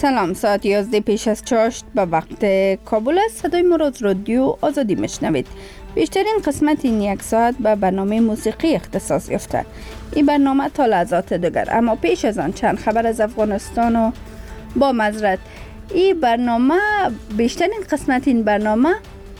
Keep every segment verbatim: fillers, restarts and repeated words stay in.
سلام، ساعت یازده پیش از چاشت به وقت کابل است. صدای ما را از رادیو آزادی میشنوید. بیشترین قسمت این یک ساعت به برنامه موسیقی اختصاص یافته. این برنامه تا لحظات دیگر، اما پیش از آن چند خبر از افغانستان و با معذرت این برنامه بیشترین قسمت این برنامه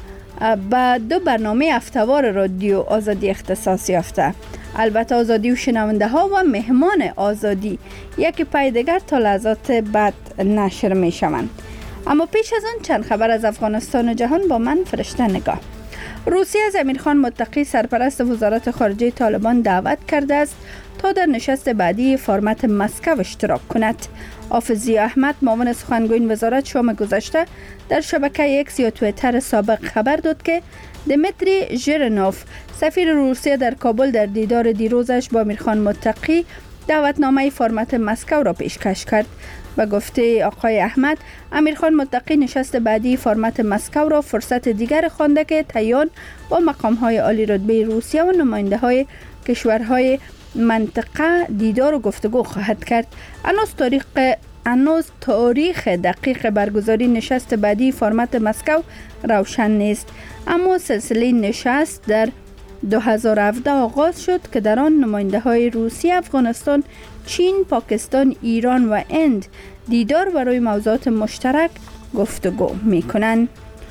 به دو برنامه هفته‌وار رادیو آزادی اختصاص یافته. البته آزادی و شنونده ها و مهمان آزادی یکی پای دیگر تا لحظات بعد نشر می شوند. اما پیش از آن چند خبر از افغانستان و جهان با من فرشته نگاه. روسیه از امیرخان متقی سرپرست وزارت خارجه طالبان دعوت کرده است تا در نشست بعدی فرمت مسکو اشتراک کند. حافظ احمد معاون سخنگوی وزارت شام گذشته در شبکه ایکس یا توییتر سابق خبر داد که دمیتری ژرنوف سفیر روسیه در کابل در دیدار دیروزش با امیرخان متقی دعوتنامه فرمت مسکو را پیشکش کرد. و گفته آقای احمد، امیرخان متقی نشست بعدی فرمت مسکو را فرصت دیگر خوانده که تعیین با مقام‌های عالی رتبه روسیه و نماینده‌های کشورهای منطقه دیدار و گفتگو خواهد کرد. هنوز تاریخ هنوز تاریخ دقیق برگزاری نشست بعدی فرمت مسکو روشن نیست، اما سلسله نشست در دو هزار و هفده آغاز شد که در آن نماینده‌های روسیه، افغانستان، چین، پاکستان، ایران و هند دیدار برای موضوعات مشترک گفتگو می‌کنند.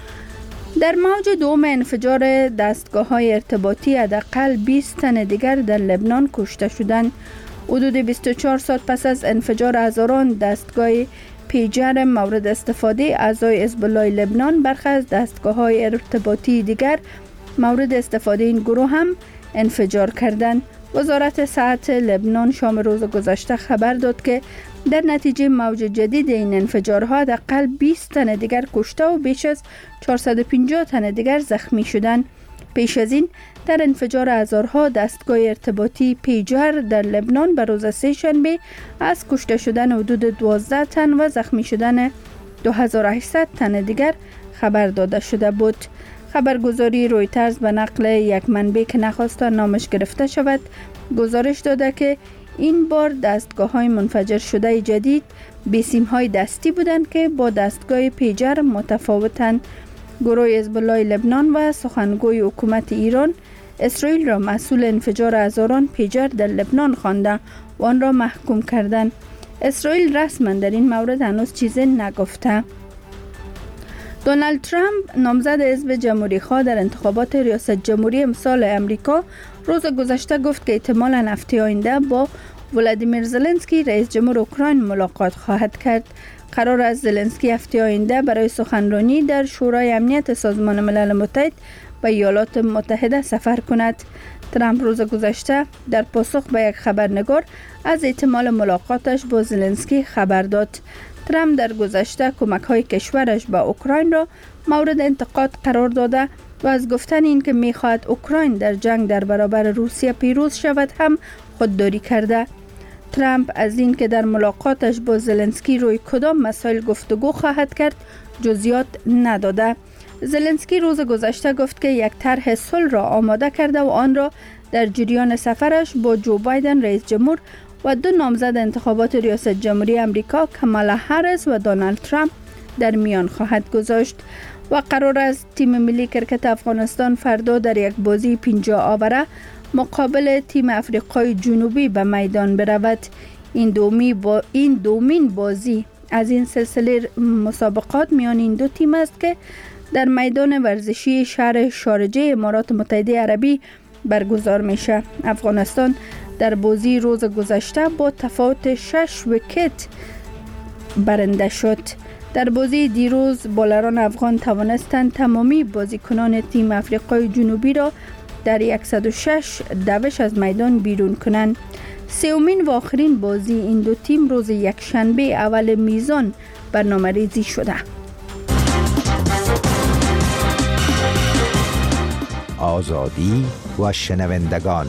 در موج دوم انفجار دستگاه‌های ارتباطی حداقل بیست تن دیگر در لبنان کشته شدند. حدود بیست و چهار ساعت پس از انفجار هزاران دستگاه پیجر مورد استفاده اعضای حزب الله لبنان، برخی از دستگاه‌های ارتباطی دیگر مورد استفاده این گروه هم انفجار کردند. وزارت صحت لبنان شام روز گذشته خبر داد که در نتیجه موج جدید این انفجارها حداقل بیست تن دیگر کشته و بیش از چهارصد و پنجاه تن دیگر زخمی شدند. پیش از این در انفجار هزارها دستگاه ارتباطی پیجر در لبنان به روز سه شنبه از کشته شدن حدود دوازده تن و زخمی شدن دو هزار و هشتصد تن دیگر خبر داده شده بود. خبرگزاری رویترز به نقل یک منبع که نخواست نامش گرفته شود گزارش داده که این بار دستگاه‌های منفجر شده جدید بیسیم‌های دستی بودند که با دستگاه پیجر متفاوتند. گروه حزب الله لبنان و سخنگوی حکومت ایران اسرائیل را مسئول انفجار هزاران پیجر در لبنان خوانده و آن را محکوم کردند. اسرائیل رسما در این مورد هنوز چیزی نگفته. دونالد ترامپ نامزد حزب جمهوری خواه در انتخابات ریاست جمهوری امسال امریکا روز گذشته گفت که احتمالاً هفته آینده با ولادیمیر زلنسکی رئیس جمهور اوکراین ملاقات خواهد کرد. قرار است زلنسکی هفته آینده برای سخنرانی در شورای امنیت سازمان ملل متحد به ایالات متحده سفر کند. ترامپ روز گذشته در پاسخ به یک خبرنگار از احتمال ملاقاتش با زلنسکی خبر داد. ترامپ در گذشته کمک‌های کشورش به اوکراین را مورد انتقاد قرار داده و از گفتن این که می‌خواهد اوکراین در جنگ در برابر روسیه پیروز شود هم خودداری کرده. ترامپ از این که در ملاقاتش با زلنسکی روی کدام مسائل گفتگو خواهد کرد جزئیات نداده. زلنسکی روز گذشته گفت که یک طرح صلح را آماده کرده و آن را در جریان سفرش با جو بایدن رئیس جمهور و دو نامزد انتخابات ریاست جمهوری امریکا کامالا هریس و دونالد ترامپ در میان خواهد گذاشت. و قرار است تیم ملی کرکت افغانستان فردا در یک بازی پنجاه آوره مقابل تیم افریقای جنوبی به میدان برود. این دومی با این دومین بازی از این سلسله مسابقات میان این دو تیم است که در میدان ورزشی شهر شارجه امارات متحده عربی برگزار میشه. افغانستان در بازی روز گذشته با تفاوت شش ویکت برنده شد. در بازی دیروز بالران افغان توانستند تمامی بازیکنان تیم افریقای جنوبی را در صد و شش دوش از میدان بیرون کنند. سومین و آخرین بازی این دو تیم روز یکشنبه اول میزان برنامه‌ریزی شده. آزادی و شنوندگان.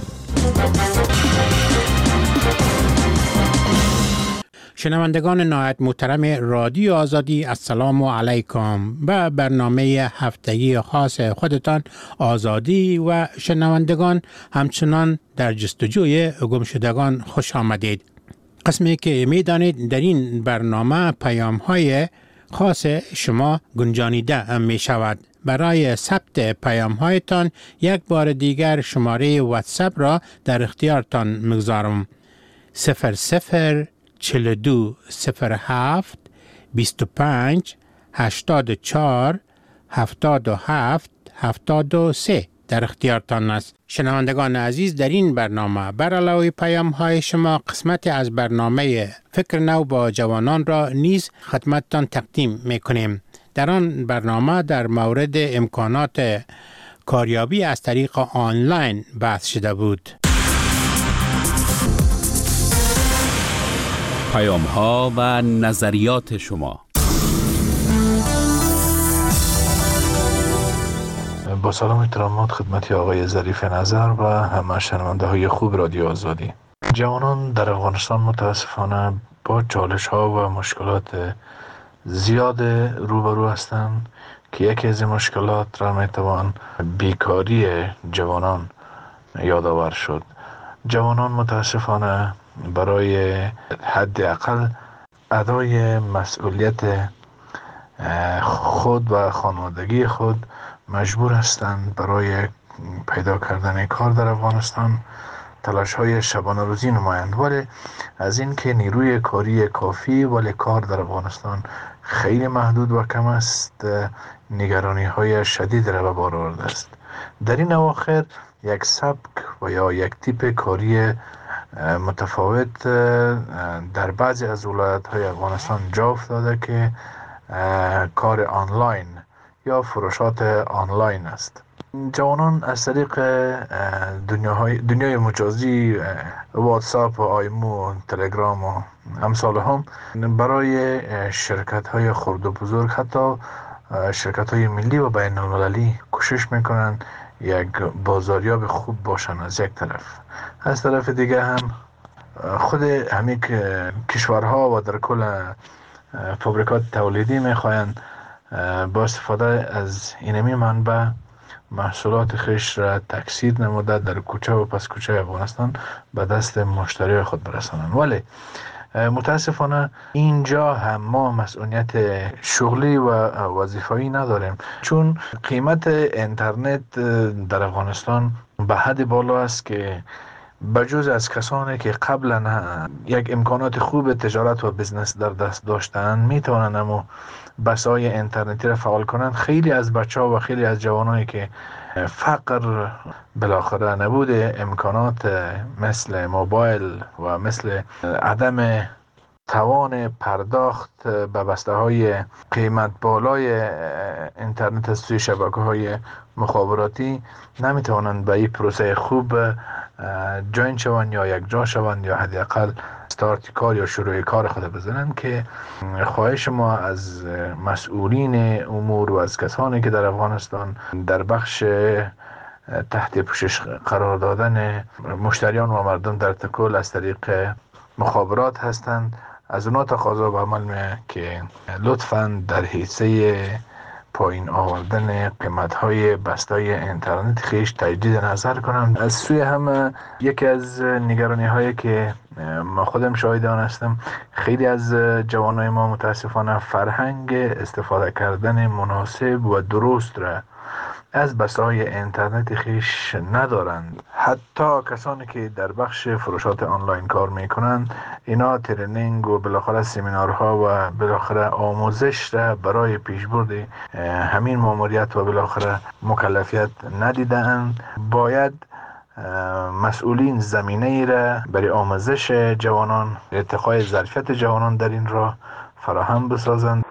شنوندگان نهایت محترم رادیو آزادی، السلام علیکم. به برنامه هفتگی خاص خودتان آزادی و شنوندگان همچنان در جستجوی گمشدگان خوش آمدید. قسمی که می دانید در این برنامه پیام های خاص شما گنجانیده می شود. برای ثبت پیام هایتان یک بار دیگر شماره واتساپ را در اختیارتان میگذارم. صفر صفر چهل و دو صفر هفت بیست و پنج هشتاد و چهار هفتاد و هفت هفتاد و سه در اختیارتان است. شنوندگان عزیز، در این برنامه بر علاوه پیام های شما قسمت از برنامه فکر نو با جوانان را نیز خدمتتان تقدیم میکنیم. در آن برنامه در مورد امکانات کاریابی از طریق آنلاین بحث شده بود. پیام ها و نظریات شما. با سلام و احترامات خدمت آقای ظریف نظر و همه شنونده های خوب رادیو آزادی. جوانان در افغانستان متاسفانه با چالش ها و مشکلات زیاد روبرو هستند که یکی از این مشکلات را میتوان بیکاری جوانان یادآور شد. جوانان متاسفانه برای حداقل ادای مسئولیت خود و خانوادگی خود مجبور هستند برای پیدا کردن کار در افغانستان تلاش های شبانه روزی نمایند، ولی از این که نیروی کاری کافی ولی کار در افغانستان خیلی محدود و کم است، نگرانی های شدید را به بار آورده است. در این اواخر یک سبک و یا یک تیپ کاری متفاوت در بعضی از ولایت های افغانستان جا افتاده که کار آنلاین یا فروشات آنلاین است. جوانان از طریق دنیاهای دنیای مجازی واتساپ و آیمو و تلگرام و امثال هم برای شرکت های خرد و بزرگ، حتی شرکت های ملی و بین المللی کوشش میکنن یک بازاریاب خوب باشن از یک طرف. از طرف دیگه هم خود همین کشورها و در کل فابریکات تولیدی میخواین با استفاده از اینمی منبع محصولات خیش را تکثیر نموده در کوچه و پس کوچه افغانستان به دست مشتری خود برسانند. ولی متاسفانه اینجا هم ما مسئولیت شغلی و وظیفه‌ای نداریم، چون قیمت اینترنت در افغانستان به حد بالا است که بجز از کسانی که قبلا یک امکانات خوب تجارت و بزنس در دست داشتن میتونن اما بسای اینترنتی را فعال کنند، خیلی از بچه ها و خیلی از جوانایی که فقر بالاخره نبود امکانات مثل موبایل و مثل عدم توان پرداخت به بسته های قیمت بالای اینترنت از سوی شبکه های مخابراتی نمیتوانند به این پروسه خوب جوین شوند یا یک جا شوند یا حداقل استارت کار یا شروع کار خود بزنند. که خواهش ما از مسئولین امور و از کسانی که در افغانستان در بخش تحت پوشش قرار دادن مشتریان و مردم در تکل از طریق مخابرات هستند، از اونا تقاضا به عمل میه که لطفاً در حیثه پایین آوردن قیمت‌های بسته‌های اینترنت خیش تجدید نظر کنم. از سوی هم یکی از نگرانی‌هایی که ما خودم شاهد آن هستم، خیلی از جوانای ما متاسفانه فرهنگ استفاده کردن مناسب و درست را از بسته‌های اینترنت خیش ندارند. حتی کسانی که در بخش فروشات آنلاین کار میکنند، اینا ترینینگ و بالاخره سمینارها و بالاخره آموزش را برای پیشبرد همین ماموریت و بالاخره مکلفیت ندیدند. باید مسئولین زمینه ای را برای آموزش جوانان، ارتقای ظرفیت جوانان در این راه فراهم بسازند.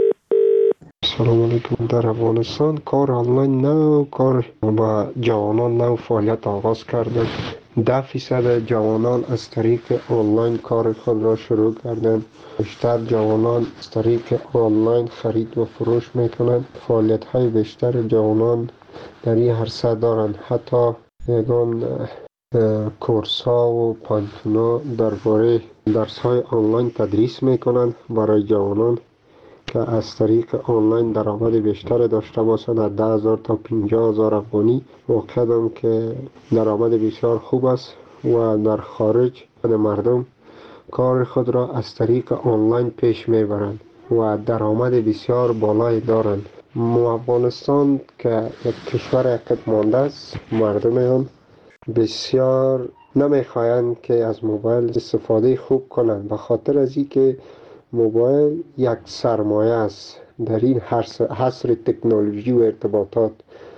سلام علیکم. در افغانستان کار آنلاین نو کار با جوانان نو فعالیت آغاز کرده. ده فیصد جوانان از طریق آنلاین کار خود را شروع کردند. بیشتر جوانان از طریق آنلاین خرید و فروش میکنند. فعالیت های بیشتر جوانان در این عرصه دارند. حتی یگان کورس ها و پانتونا درباره درس های آنلاین تدریس میکنند برای جوانان که از طریق آنلاین درآمد بیشتر داشته باشند. از ده هزار تا پنجاه هزار افغانی واقعا که درآمد بسیار خوب است و در خارج مردم کار خود را از طریق آنلاین پیش میبرند و درآمد بسیار بالایی دارند. ما افغانستان که یک کشور عقب مانده است، مردم آن بسیار نمیخواهند که از موبایل استفاده خوب کنند، به خاطر از اینکه موبایل یک سرمایه است در این حصر تکنولوژی و ارتباطات.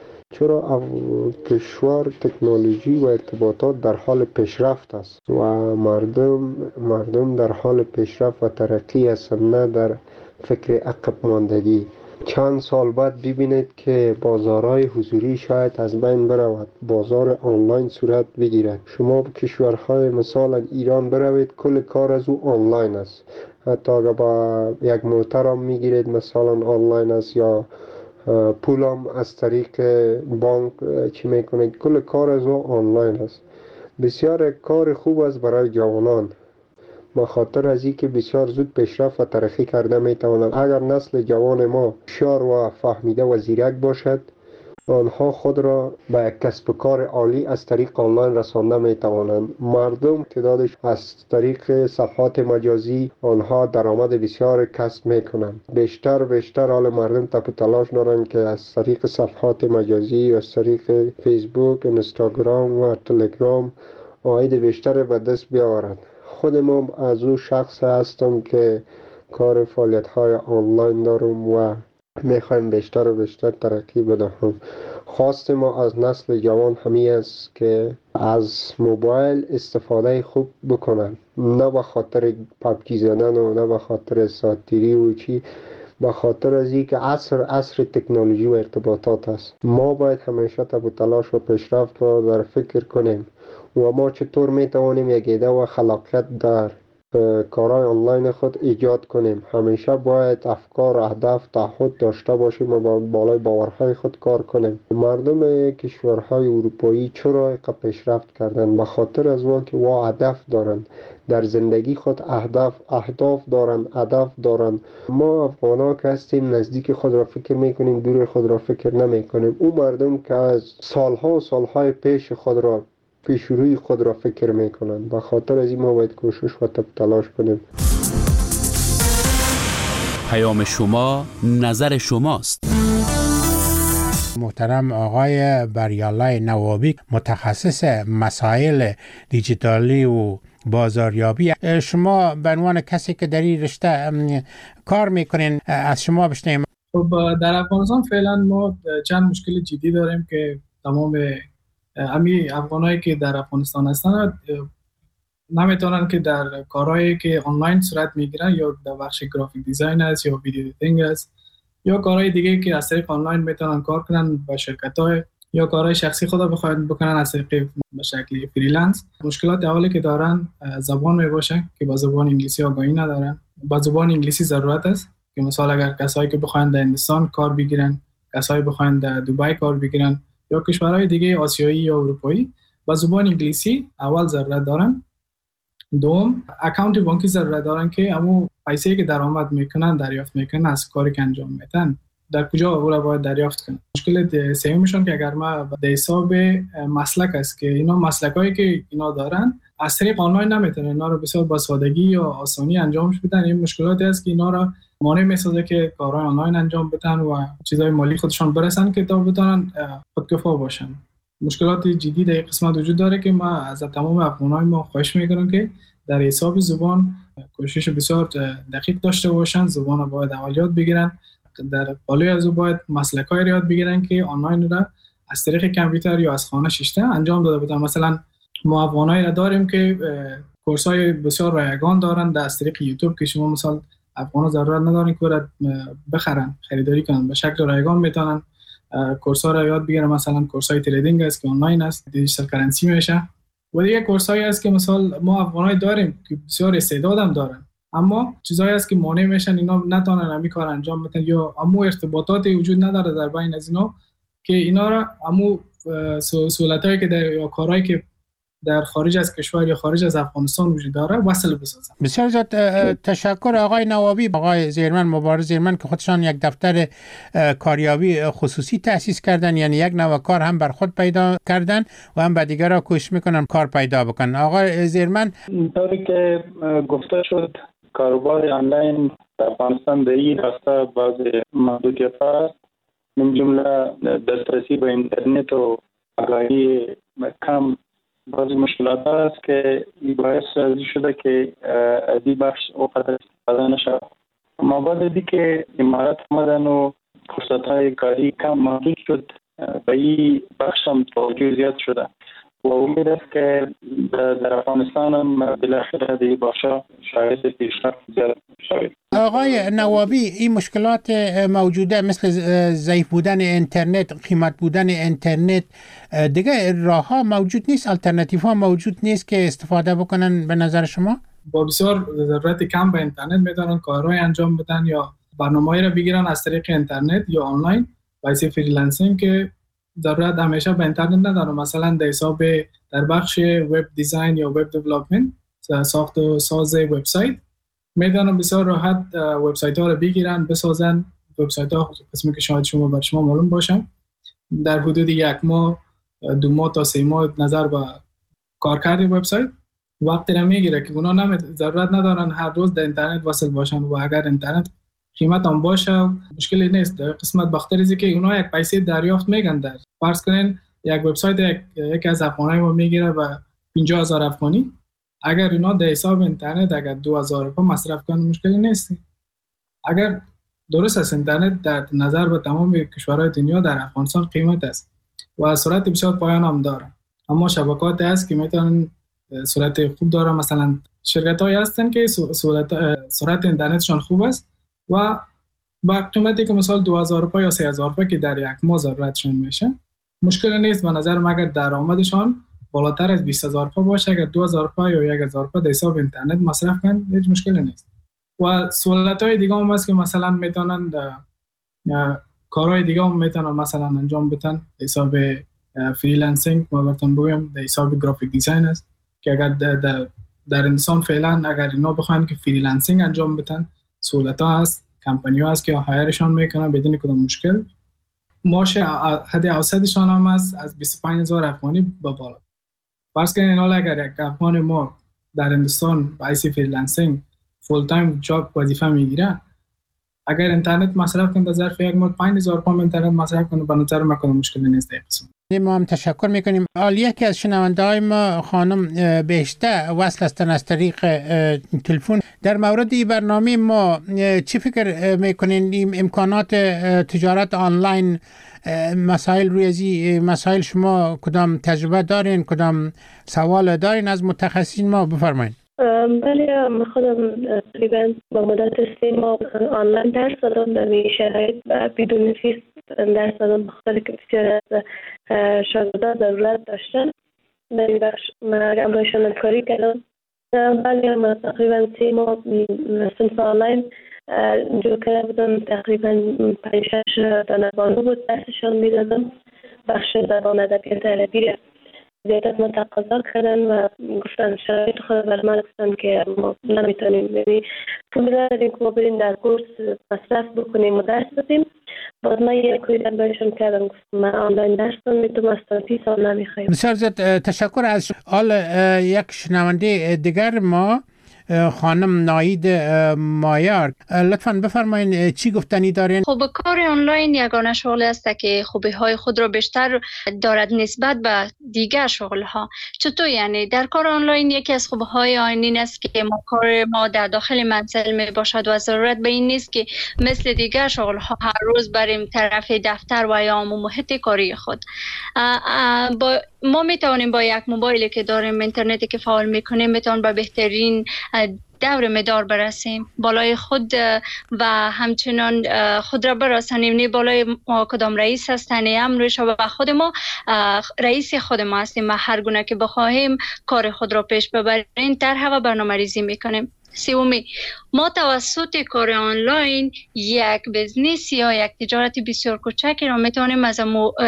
چرا کشور تکنولوژی و ارتباطات در حال پیشرفت است و مردم مردم در حال پیشرفت و ترقی هستند، نه در فکر عقب ماندگی. چند سال بعد ببینید که بازارهای حضوری شاید از بین برود، بازار آنلاین صورت بگیرد. شما به کشورهای مثلا ایران بروید، کل کار از او آنلاین است. حتی اگر با یک موتر هم میگیرید مثلا آنلاین است، یا پولم از طریق بانک چی میکنید، کل کار از او آنلاین است. بسیار کار خوب است برای جوانان، به خاطر از اینکه بسیار زود پیشرفت و ترقی کرده میتوانند. اگر نسل جوان ما هوشیار و فهمیده و زیرک باشد، آنها خود را به یک کسب و کار عالی از طریق آنلاین رسانده میتوانند. مردم تعدادش از طریق صفحات مجازی آنها درآمد بسیار کسب میکنند. بیشتر بیشتر حال مردم تپ و تلاش دارند که از طریق صفحات مجازی، از طریق فیسبوک، اینستاگرام و تلگرام عاید بیشتر به دست بیاورند. خود ما از او شخص هستم که کار فعالیت های آنلاین دارم و میخوایم بیشتر و بیشتر ترقی بدهم. خواست ما از نسل جوان همین است که از موبایل استفاده خوب بکنن، نه به خاطر پبجی زدن و نه به خاطر ساتیری و چی، به خاطر از اینکه عصر عصر تکنولوژی و ارتباطات است. ما باید همیشه تب و تلاش و پیشرفت را در فکر کنیم و ما چطور میتوانیم یک ایده و خلاقیت در کارهای آنلاین خود ایجاد کنیم. همیشه باید افکار، اهداف، تعهد داشته باشیم و با بالای باورهای خود کار کنیم. مردم کشورهای اروپایی چرا اینقدر پیشرفت کردن؟ به خاطر از اون که وا هدف دارند در زندگی خود، اهداف اهداف دارند، هدف دارند. ما افغانا که هستیم نزدیک خود را فکر میکنیم، دور خود را فکر نمیکنیم. اون مردم که از سالها و سالهای پیش خود را پیش روی خود را فکر میکنند. به خاطر از این ما باید کوشش و تلاش کنیم. پیام شما، نظر شماست. محترم آقای بریالله نوابی، متخصص مسائل دیجیتالی و بازاریابی، شما به عنوان کسی که در این رشته کار میکنین از شما بشنویم. خب در افغانستان فعلا ما چند مشکل جدی داریم که تمام امی افغانایی که در افغانستان هستن نمیتونن که در کارهایی که آنلاین صورت میگیرن، یا در بخش گرافیک دیزاین است یا ویدیو ادیتینگ است یا کارهای دیگه که از طریق آنلاین میتونن کار کنن با شرکت‌های، یا کارهای شخصی خود بخواید بکنن از طریق به شکل فریلنس. مشکلات اولی که دارن زبان میباشه که با زبان انگلیسی آگاهی ندارن. با زبان انگلیسی ضرورت است که مثلا اگر کسایی که بخواید در هندوستان کار بگیرن، کسایی بخواید در دبی کار بگیرن یا کشورهای دیگه آسیایی یا اروپایی، با زبان انگلیسی اول ضرورت دارن. دوم، اکانت بانکی ضرورت دارن که همون پیسه‌ای که درآمد میکنن دریافت میکنن از کاری که انجام میدن در کجا او را باید دریافت کنن. مشکل سومشون که اگر ما به حساب مسلک است که اینا مسلکایی که اینا دارن از طریق آنلاین نمیتونن اینا رو بسیار با سادگی یا آسانی انجامش بدن. این مشکلاتی است که اینا را مانع میسازه که کارهای آنلاین انجام بدن و چیزای مالی خودشون برسن که تا بتونن خودکفا باشن. مشکلات جدی در این قسمت وجود داره که ما از تمام افغانای ما خواهش میکنم که در حساب زبان کوشش بسیار دقیق داشته باشن، زبان رو باید اول یاد بگیرن، در بالای از او باید مسلک‌های یاد بگیرن که آنلاین را از طریق کامپیوتر یا از خانه شیشته انجام داده بودن. مثلا ما افغانایی را داریم که کورس‌های بسیار رایگان دارن در طریق یوتیوب که شما مثلا افغانا ضرورت ندارن که بخرن، خریداری کنن، به شکل رایگان میتونن کورس‌ها را یاد بگیرن. مثلا کورس‌های تریدینگ است که آنلاین است، دیجیتال کرنسی میشه، و دیگه کورس‌هایی است که مثلا ما افغانایی داریم که بسیار استعداد هم دارن، اما چیزایی است که مانع میشن اینا نتونن همین کار انجام بدن یا امو ارتباطاتی وجود نداره در بین از اینا که اینا را امو سهولتایی که در یا کارهایی که در خارج از کشور یا خارج از افغانستان وجود داره وصل بسازن. بسیار زیاد تشکر آقای نوابی. آقای زیرمن، مبارز زیرمن که خودشان یک دفتر کاریابی خصوصی تأسیس کردن، یعنی یک نوع کار هم بر خود پیدا کردن و هم به دیگران کوشش میکنن کار پیدا بکنن. آقای زیرمن، طوری که گفته شد کاروبار آنلاین در افغانستان به این راستا بعض محدودیت است، من جمله دسترسی به اینترنت و آگاهی کم بعضی مشکلات است که باعث شده که از این بخش اوقات استفاده نشد. اما بعد از اینکه امارات آمدن و فرصت‌های کاری کم محدود شد، به این بخش هم توجه زیاد شده و امید است که در افغانستان هم بالاخره در این بخش شاید پیشرفت زیاد شود. آقای نوابی، این مشکلات موجوده مثل ضعیف بودن اینترنت، قیمت بودن اینترنت، دیگه راه ها موجود نیست، الटरनेटिव ها موجود نیست که استفاده بکنن به نظر شما؟ با بسیار ضرورت کم به اینترنت میتونن کارهای انجام بدن یا برنامه‌ای را بگیرن از طریق اینترنت یا آنلاین واسه فریلنسینگ که ضرورت همیشه به اینترنت نداره. مثلا در حساب در بخش وب دیزاین یا وب دیولپمنت، ساخت و ساز وبسایت، میدونن بسیار راحت وبسایت ها رو بگیرن بسازن. وبسایت ها قسمی که شاید شما بر شما معلوم باشم در حدود یک ماه دو ماه تا سه ماه نظر به کارکرد وبسایت وقتی را میگیره که اونا نمی ضرورت ندارن هر روز در اینترنت وصل باشن و اگر اینترنت قیمت هم باشه مشکلی نیست. در قسمت بختریزی که اونا یک پیسه دریافت میگن، در فرض کنین یک وبسایت یک یکی از افغانای ما میگیره و پنجاه هزار افغانی، اگر اینا در حساب اینترنت اگر دو هزار روپیه مصرف کنن مشکلی نیست. اگر درست است اینترنت در نظر به تمام کشورهای دنیا در افغانستان قیمت است و سرعت بسیار پایان هم داره، اما شبکات هست که میتونن سرعت خوب داره. مثلا شرکت هایی هستن که سرعت سرعت اینترنتشان خوب است و با قیمتی که مثلا دو هزار روپیه یا سه هزار روپیه که در یک ماه ضرورتشون میشه مشکل نیست. به نظر من اگر درآمدشان بالاتر از بیست هزار روپیه باشه، اگر دو هزار روپیه یا یک هزار روپیه در حساب اینترنت مصرف کنن هیچ مشکلی نیست. و سهولت‌های دیگه هم هست که مثلا میتونن کارهای دیگه هم میتونن مثلا انجام بدن حساب فریلنسینگ و براتون بگم در حساب گرافیک دیزاین است که اگر در, در, در انسان فعلا اگر اینا بخواین که فریلنسینگ انجام بدن سهولت‌ها هست، کمپانی‌ها هست که هایرشان میکنن بدون کدام مشکل. معاش حد اوسطشان هم هست از بیست و پنج هزار افغانی به بالا. فرض کنین حالا اگر یک افغان ما در هندوستان با ایسی فریلنسینگ فول تایم جاب وظیفه میگیره، اگر اینترنت مصرف کنه در ظرف یک ماه پنج هزار پوند اینترنت مصرف کنه، به نظر من کدام مشکلی نیست در قسم. ما هم تشکر میکنیم. حالا که از شنونده های ما خانم بهشته وصل هستن از طریق تلفن، در مورد این برنامه ما چی فکر میکنین؟ این امکانات تجارت آنلاین، مسائل روی ازی مسائل شما کدام تجربه دارین، کدام سوال دارین از متخصصین ما؟ بفرمایید. بله، من خودم تقریبا با مدت سه ماه آنلاین درس دادم در این شرایط بدون فیس درس دادم، بخاطر که بسیار از شاگردان ضرورت داشتن در این بخش من همراهشان همکاری کردم. بله، من تقریبا سه ماه صنف آنلاین جو کرده بودم، تقریبا پنج شش دانه بانو بود درسشان میدادم. بخش زبان ادبیات عربی را زیادت ما تقاضا کردن و گفتن شرایط خود بر ما گفتن که ما نمیتونیم، یعنی پول نداریم که ما بریم در کورس مصرف بکنیم و درس بدیم. بعد من یک کوی در بایشون کردم، گفتم من آنلاین درس میتونم از تا سی سال نمیخوایم. بسیار زیاد تشکر. از حال یک شنونده دیگر ما خانم ناید مایار، لطفاً بفرمایید چی گفتنی دارین؟ خب کار آنلاین یگانه شغلی است که خوبی های خود را بیشتر دارد نسبت به دیگر شغل ها. چطور یعنی در کار آنلاین یکی از خوبی های آن این است که ما کار ما در داخل منزل می باشد و ضرورت به این نیست که مثل دیگر شغل ها هر روز بریم طرف دفتر و یا محیط کاری خود. با ما می توانیم با یک موبایلی که داریم، اینترنتی که فعال میکنیم، میتونیم به بهترین دور مدار برسیم، بالای خود و همچنان خود را برسانیم. نه بالای ما کدام رئیس هستن امرش و خود ما رئیس خود ما هستیم و هر گونه که بخواهیم کار خود را پیش ببریم طرح و برنامه ریزی میکنیم. سومی ما توسط کار آنلاین یک بزنس یا یک تجارت بسیار کوچکی را میتونیم از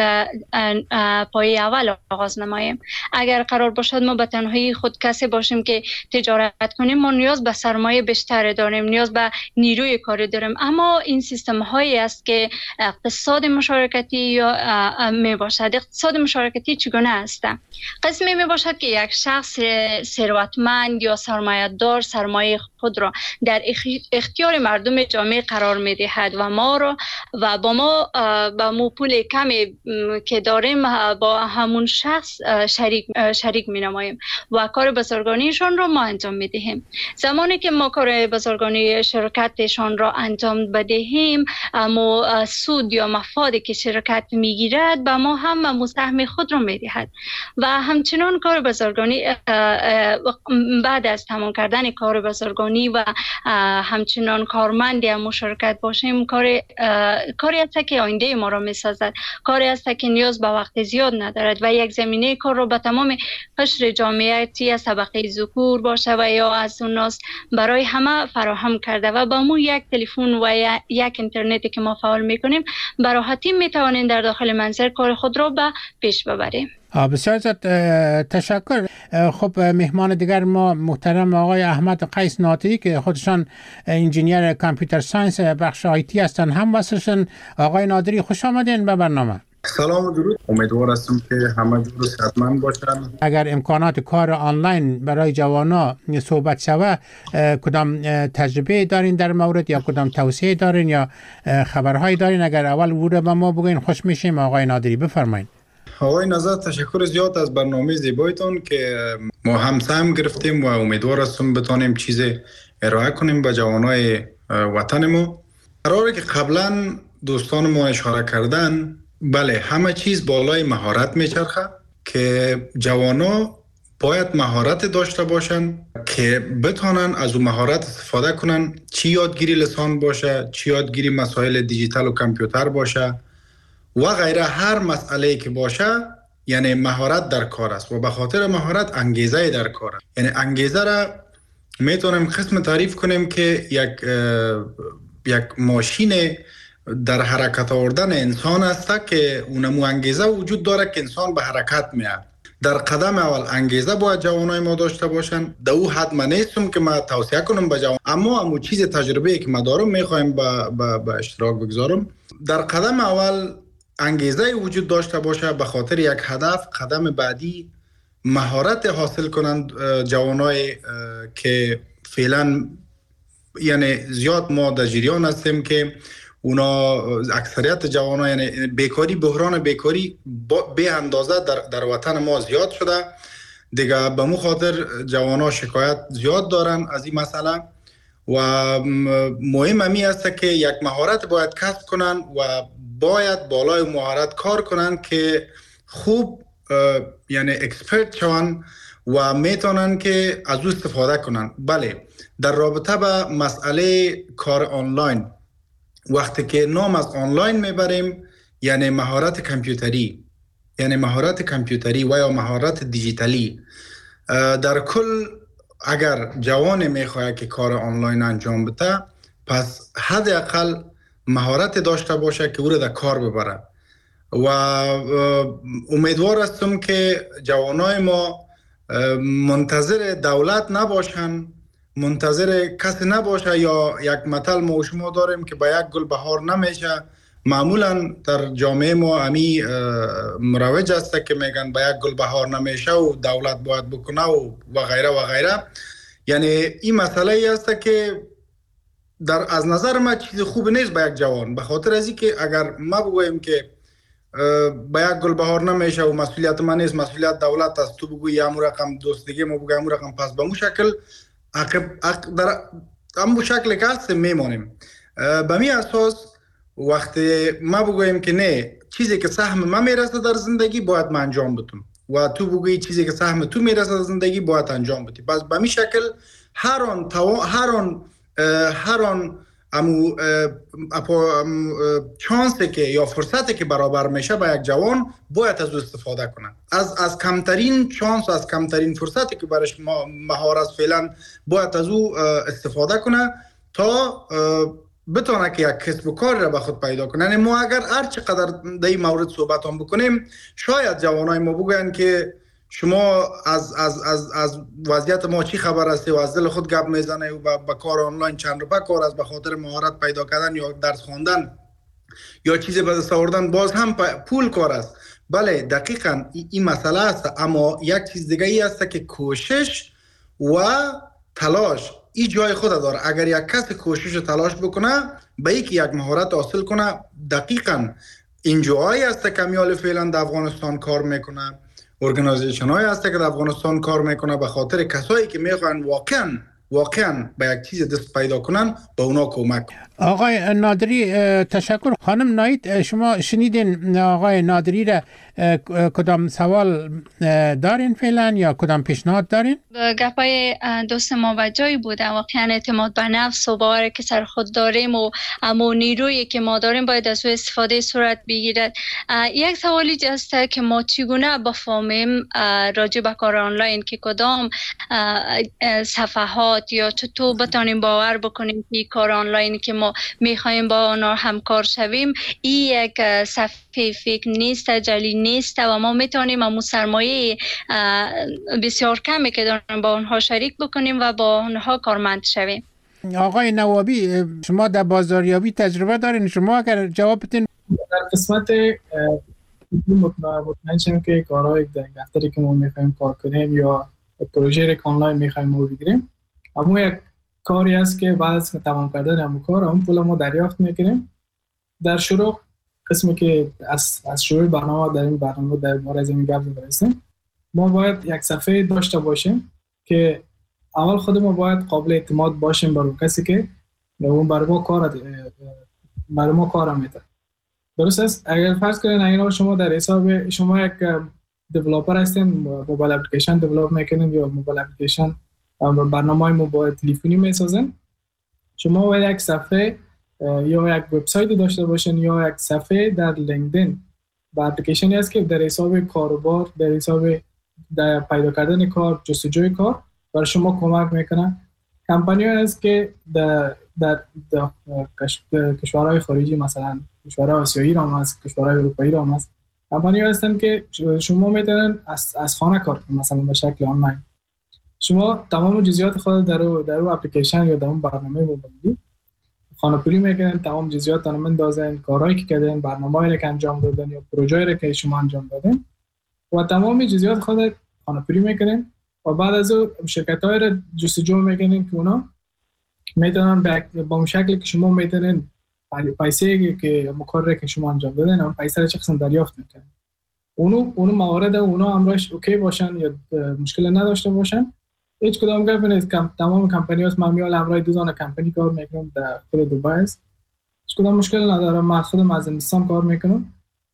پای اول آغاز نماییم. اگر قرار باشد ما به تنهایی خود کسی باشیم که تجارت کنیم، ما نیاز به سرمایه بیشتر داریم، نیاز به نیروی کاری داریم. اما این سیستم هایی است که اقتصاد مشارکتی یا می باشد. اقتصاد مشارکتی چگونه است؟ قسمی می باشد که یک شخص ثروتمند یا سرمایه دار سرمایه خود را در اختیار مردم جامعه قرار می دهد و ما را و با ما با مو پول کمی که داریم با همون شخص شریک شریک می نماییم و کار بازرگانیشان را ما انجام می دهیم. زمانی که ما کار بازرگانی شرکتشان را انجام بدهیم، ما سود یا مفادی که شرکت می گیرد به ما هم مساهم خود را می دهد و همچنان کار بازرگانی بعد از تمام کردن کار بازرگانی و همچنان کارمند یا مشارکت باشیم، کار کاری است که آینده ما را می سازد، کاری است که نیاز به وقت زیاد ندارد و یک زمینه کار را به تمام قشر جامعه از طبقه ذکور باشه و یا از اوناس برای همه فراهم کرده و با مو یک تلفن و یک اینترنتی که ما فعال میکنیم به راحتی میتوانیم در داخل منزل کار خود را به پیش ببریم. بسیار زیاد تشکر. خب مهمان دیگر ما محترم آقای احمد قیس ناطقی که خودشان انجینیر کامپیوتر ساینس بخش آیتی هستند هم واسهشون. آقای ناظری خوش آمدین به برنامه. سلام و درود. امیدوار هستم که همه جور صحتمند باشن. اگر امکانات کار آنلاین برای جوانا صحبت شوه، کدام تجربه دارین در مورد یا کدام توصیه دارین یا خبرهایی دارین؟ اگر اول ورود به ما بگین خوش میشیم. آقای ناظری بفرمایید. آقای نظر تشکر زیاد از برنامه زیبایتون که ما هم سهم گرفتیم و امیدوار هستم بتونیم چیز ارائه کنیم به جوانای وطن ما. قراره که قبلا دوستان ما اشاره کردن، بله همه چیز بالای مهارت میچرخه که جوانا باید مهارت داشته باشن که بتونن از اون مهارت استفاده کنن، چی یادگیری لسان باشه، چی یادگیری مسائل دیجیتال و کامپیوتر باشه و غیره. هر مسئله که باشه یعنی مهارت در کار است و به خاطر مهارت انگیزه در کار است. یعنی انگیزه را میتونیم قسم تعریف کنیم که یک یک ماشین در حرکت آوردن انسان است که اونمو انگیزه وجود داره که انسان به حرکت میاد. در قدم اول انگیزه باید جوانای ما داشته باشن. در او حد من نیستم که ما توصیه کنم به جوان، اما امو چیز تجربه که ما دارم میخوایم به به اشتراک بگذارم. در قدم اول انگیزه وجود داشته باشه به خاطر یک هدف. قدم بعدی مهارت حاصل کنند جوانای که فعلا یعنی زیاد ما در جریان هستیم که اونا اکثریت جوانان یعنی بیکاری، بحران بیکاری به اندازه در, در وطن ما زیاد شده دیگه. به مو خاطر جوانان شکایت زیاد دارن از این مسئله و مهم همی است که یک مهارت باید کسب کنن و باید بالای مهارت کار کنن که خوب یعنی اکسپرت شون و میتونن که از او استفاده کنن. بله در رابطه با مسئله کار آنلاین، وقتی که نام از آنلاین میبریم یعنی مهارت کامپیوتری، یعنی مهارت کامپیوتری و یا مهارت دیجیتالی. در کل اگر جوان میخواد که کار آنلاین انجام بده، پس حداقل مهارت داشته باشه که او را در کار ببره و امیدوار هستم که جوانای ما منتظر دولت نباشن، منتظر کسی نباشه. یا یک مثل ما و شما داریم که با یک گل بهار نمیشه. معمولا در جامعه ما امی مروج است که میگن با یک گل بهار نمیشه و دولت باید بکنه و و غیره و غیره. یعنی این مسئله ای است که در از نظر ما چیز خوب نیست با یک جوان، به خاطر از اینکه اگر ما بگوییم که با یک گل بهار نمیشه و مسئولیت من نیست، مسئولیت دولت است، تو بگویی امو رقم دوست دیگه ما بگویم امو رقم، پس به مو شکل عقب در امو شکل که هست میمانیم. به می اساس وقتی ما بگوییم که نه چیزی که سهم ما میرسه در زندگی باید من انجام بدم و تو بگویی چیزی که سهم تو میرسه در زندگی باید انجام بدی، پس به می شکل هر آن هر آن هر آن امو چانسی که یا فرصتی که برابر میشه با یک جوان باید از او استفاده کنه. از از کمترین چانس، از کمترین فرصتی که برش مهار است فعلا باید از او استفاده کنه تا بتونه که یک کسب و کار را به خود پیدا کنه. یعنی ما اگر هر چقدر در این مورد صحبت هم بکنیم، شاید جوانای ما بگوین که شما از از از از وضعیت ما چی خبر هستی و از دل خود گپ میزنه و با کار آنلاین چند روپه کار است به خاطر مهارت پیدا کردن یا درس خواندن یا چیزی به دست آوردن باز هم پول کار است. بله دقیقاً این مسئله است، اما یک چیز دیگه ای است که کوشش و تلاش این جای خود داره. اگر یک کس کوشش و تلاش بکنه به اینکه یک مهارت حاصل کنه، دقیقاً این جایی است که کمیال فعلا در افغانستان کار میکنه، ارگانیزیشن های هست که در افغانستان کار میکنه به خاطر کسایی که میخوان واقعا واقعا به یک چیز دست پیدا کنن به اونا کمک. آقای نادری تشکر. خانم نایت، شما شنیدین آقای نادری را، کدام سوال دارین فعلا یا کدام پیشنهاد دارین؟ گپای دوست ما و جایی بوده. واقعا اعتماد به نفس و باور که سر خود داریم و اما نیرویی که ما داریم باید از او استفاده صورت بگیرد. یک سوالی هست که ما چگونه بفهمیم راجع به کار آنلاین که کدام صفحات یا چطور بتانیم باور بکنیم که کار آنلاین که ما میخوایم با آنها همکار شویم این یک صفحه فکر نیست، جلی نیست و ما میتونیم امو سرمایه بسیار کمی که داریم با آنها شریک بکنیم و با آنها کارمند شویم. آقای نوابی، شما در بازاریابی تجربه دارین، شما اگر جواب بدین. در قسمت مطمئن شدم که کارهای دفتری که ما میخوایم کار کنیم یا پروژه که آنلاین میخوایم ما بگیریم، اما یک کاری است که بعد از تمام کردن همون کار اون پول ما دریافت میکنیم. در شروع قسمی که از از شروع برنامه در این برنامه در مورد از این گپ می‌رسیم، ما باید یک صفحه داشته باشیم که اول خود ما باید قابل اعتماد باشیم برای کسی که اون برای ما کار برای ما کار میده. درست است؟ اگر فرض کنین اینا شما در حساب شما یک دیولپر هستین، موبایل اپلیکیشن دیولپ میکنین یا موبایل اپلیکیشن برنامه‌های موبایل تلفنی میسازن، شما باید یک صفحه یا یک وبسایت داشته باشین یا یک صفحه در لینکدین با اپلیکیشنی است که در حساب کاروبار، در حساب در پیدا کردن کار، جستجوی کار برای شما کمک میکنه. کمپانی هست که در در, در کشورهای خارجی، مثلا کشورهای آسیایی را هست، کشورهای اروپایی را هست، کمپانی هستن که شما میتونن از از خانه کار کنید، مثلا به شکل آنلاین. شما تمام جزئیات خود در در اون اپلیکیشن یا در اون برنامه موبایلی خانه‌پولی میکنن، تمام جزئیات رو مندازن، کارهایی که کردن، برنامه‌ای که انجام دادن یا پروژه‌ای که شما انجام دادن و تمام جزئیات خود خانه‌پولی میکنن و بعد از اون شرکت‌های رو جستجو میکنن که اونا میتونن با اون شکلی که شما میتونن پیسه که مکارره که شما انجام دادن اون پیسه رو چه قسم دریافت میکنن. اونو اونو موارد اونا امرش اوکی باشن یا مشکل نداشته باشن، هیچ کدام گپ نیست. کم تمام کمپانی‌ها معمولا امرای دو تا کمپانی کار میکنن در خود دبی است، هیچ کدام مشکل نداره. ما خودم از هندوستان کار میکنم،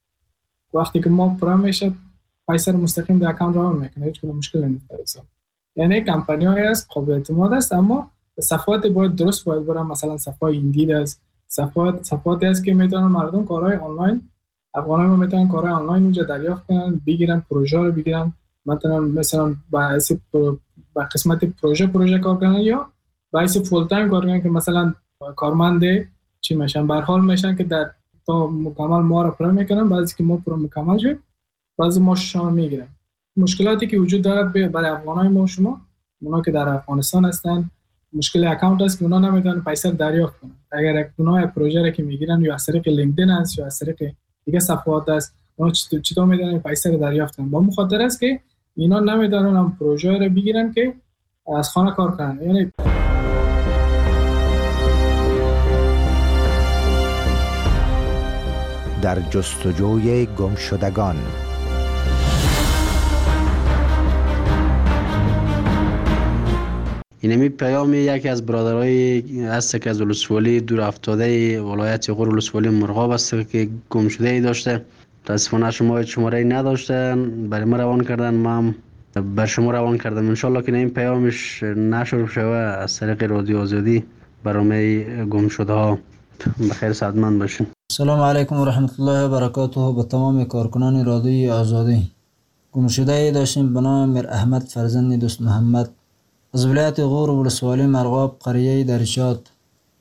وقتی که ما پرا میشه پیسه رو مستقیم در اکانت رو میکنه، هیچ کدام مشکل نیست. یعنی کمپانی‌های است قابل اعتماد است، اما صفحات باید درست باید برن. مثلا صفحه ایندید است، صفحات صفحاتی است که میتونن مردم کارهای آنلاین، افغانان ما میتونن کارهای آنلاین اونجا دریافت کنن، بگیرن، پروژه رو بگیرن، مثلا مثلا با با قسمت پروژه پروژه کار کنن یا باعث فول تایم کار کنن که مثلا کارمند چی میشن، به هر حال میشن که در تا مکمل ما رو پرو میکنن، بعضی که ما پرو مکمل شد بعضی ما شما میگیرن. مشکلاتی که وجود داره برای افغانای ما شما اونا که در افغانستان هستن، مشکل اکانت است که اونا نمیتونن پیسه دریافت کنن. اگر اونا پروژه رو که میگیرن یا از طریق لینکدین است یا از طریق دیگه صفحات است، اونا چطور میتونن پیسه رو دریافت کنن؟ با مخاطره است که اینا نمیدونن هم پروژه رو بگیرن که از خانه کار کنن. یعنی در جستجوی گمشدگان. اینمی پیام یکی از برادرای هست که از ولسوالی دور افتاده ولایت غور ولسوالی مرغاب است که گم شده داشته. متاسفانه شما شماره نداشتن، برای ما روان کردن، ما بر شما روان کردم. انشالله که این پیامش نشر شوه از طریق رادیو آزادی برای گم شده ها. بخیر سعادتمند باشین. سلام علیکم و رحمت الله و برکاته به تمام کارکنان رادیو آزادی. گم شده داشتیم به نام میر احمد فرزند دوست محمد از ولایت غور ولسوالی مرغاب قریه درشات.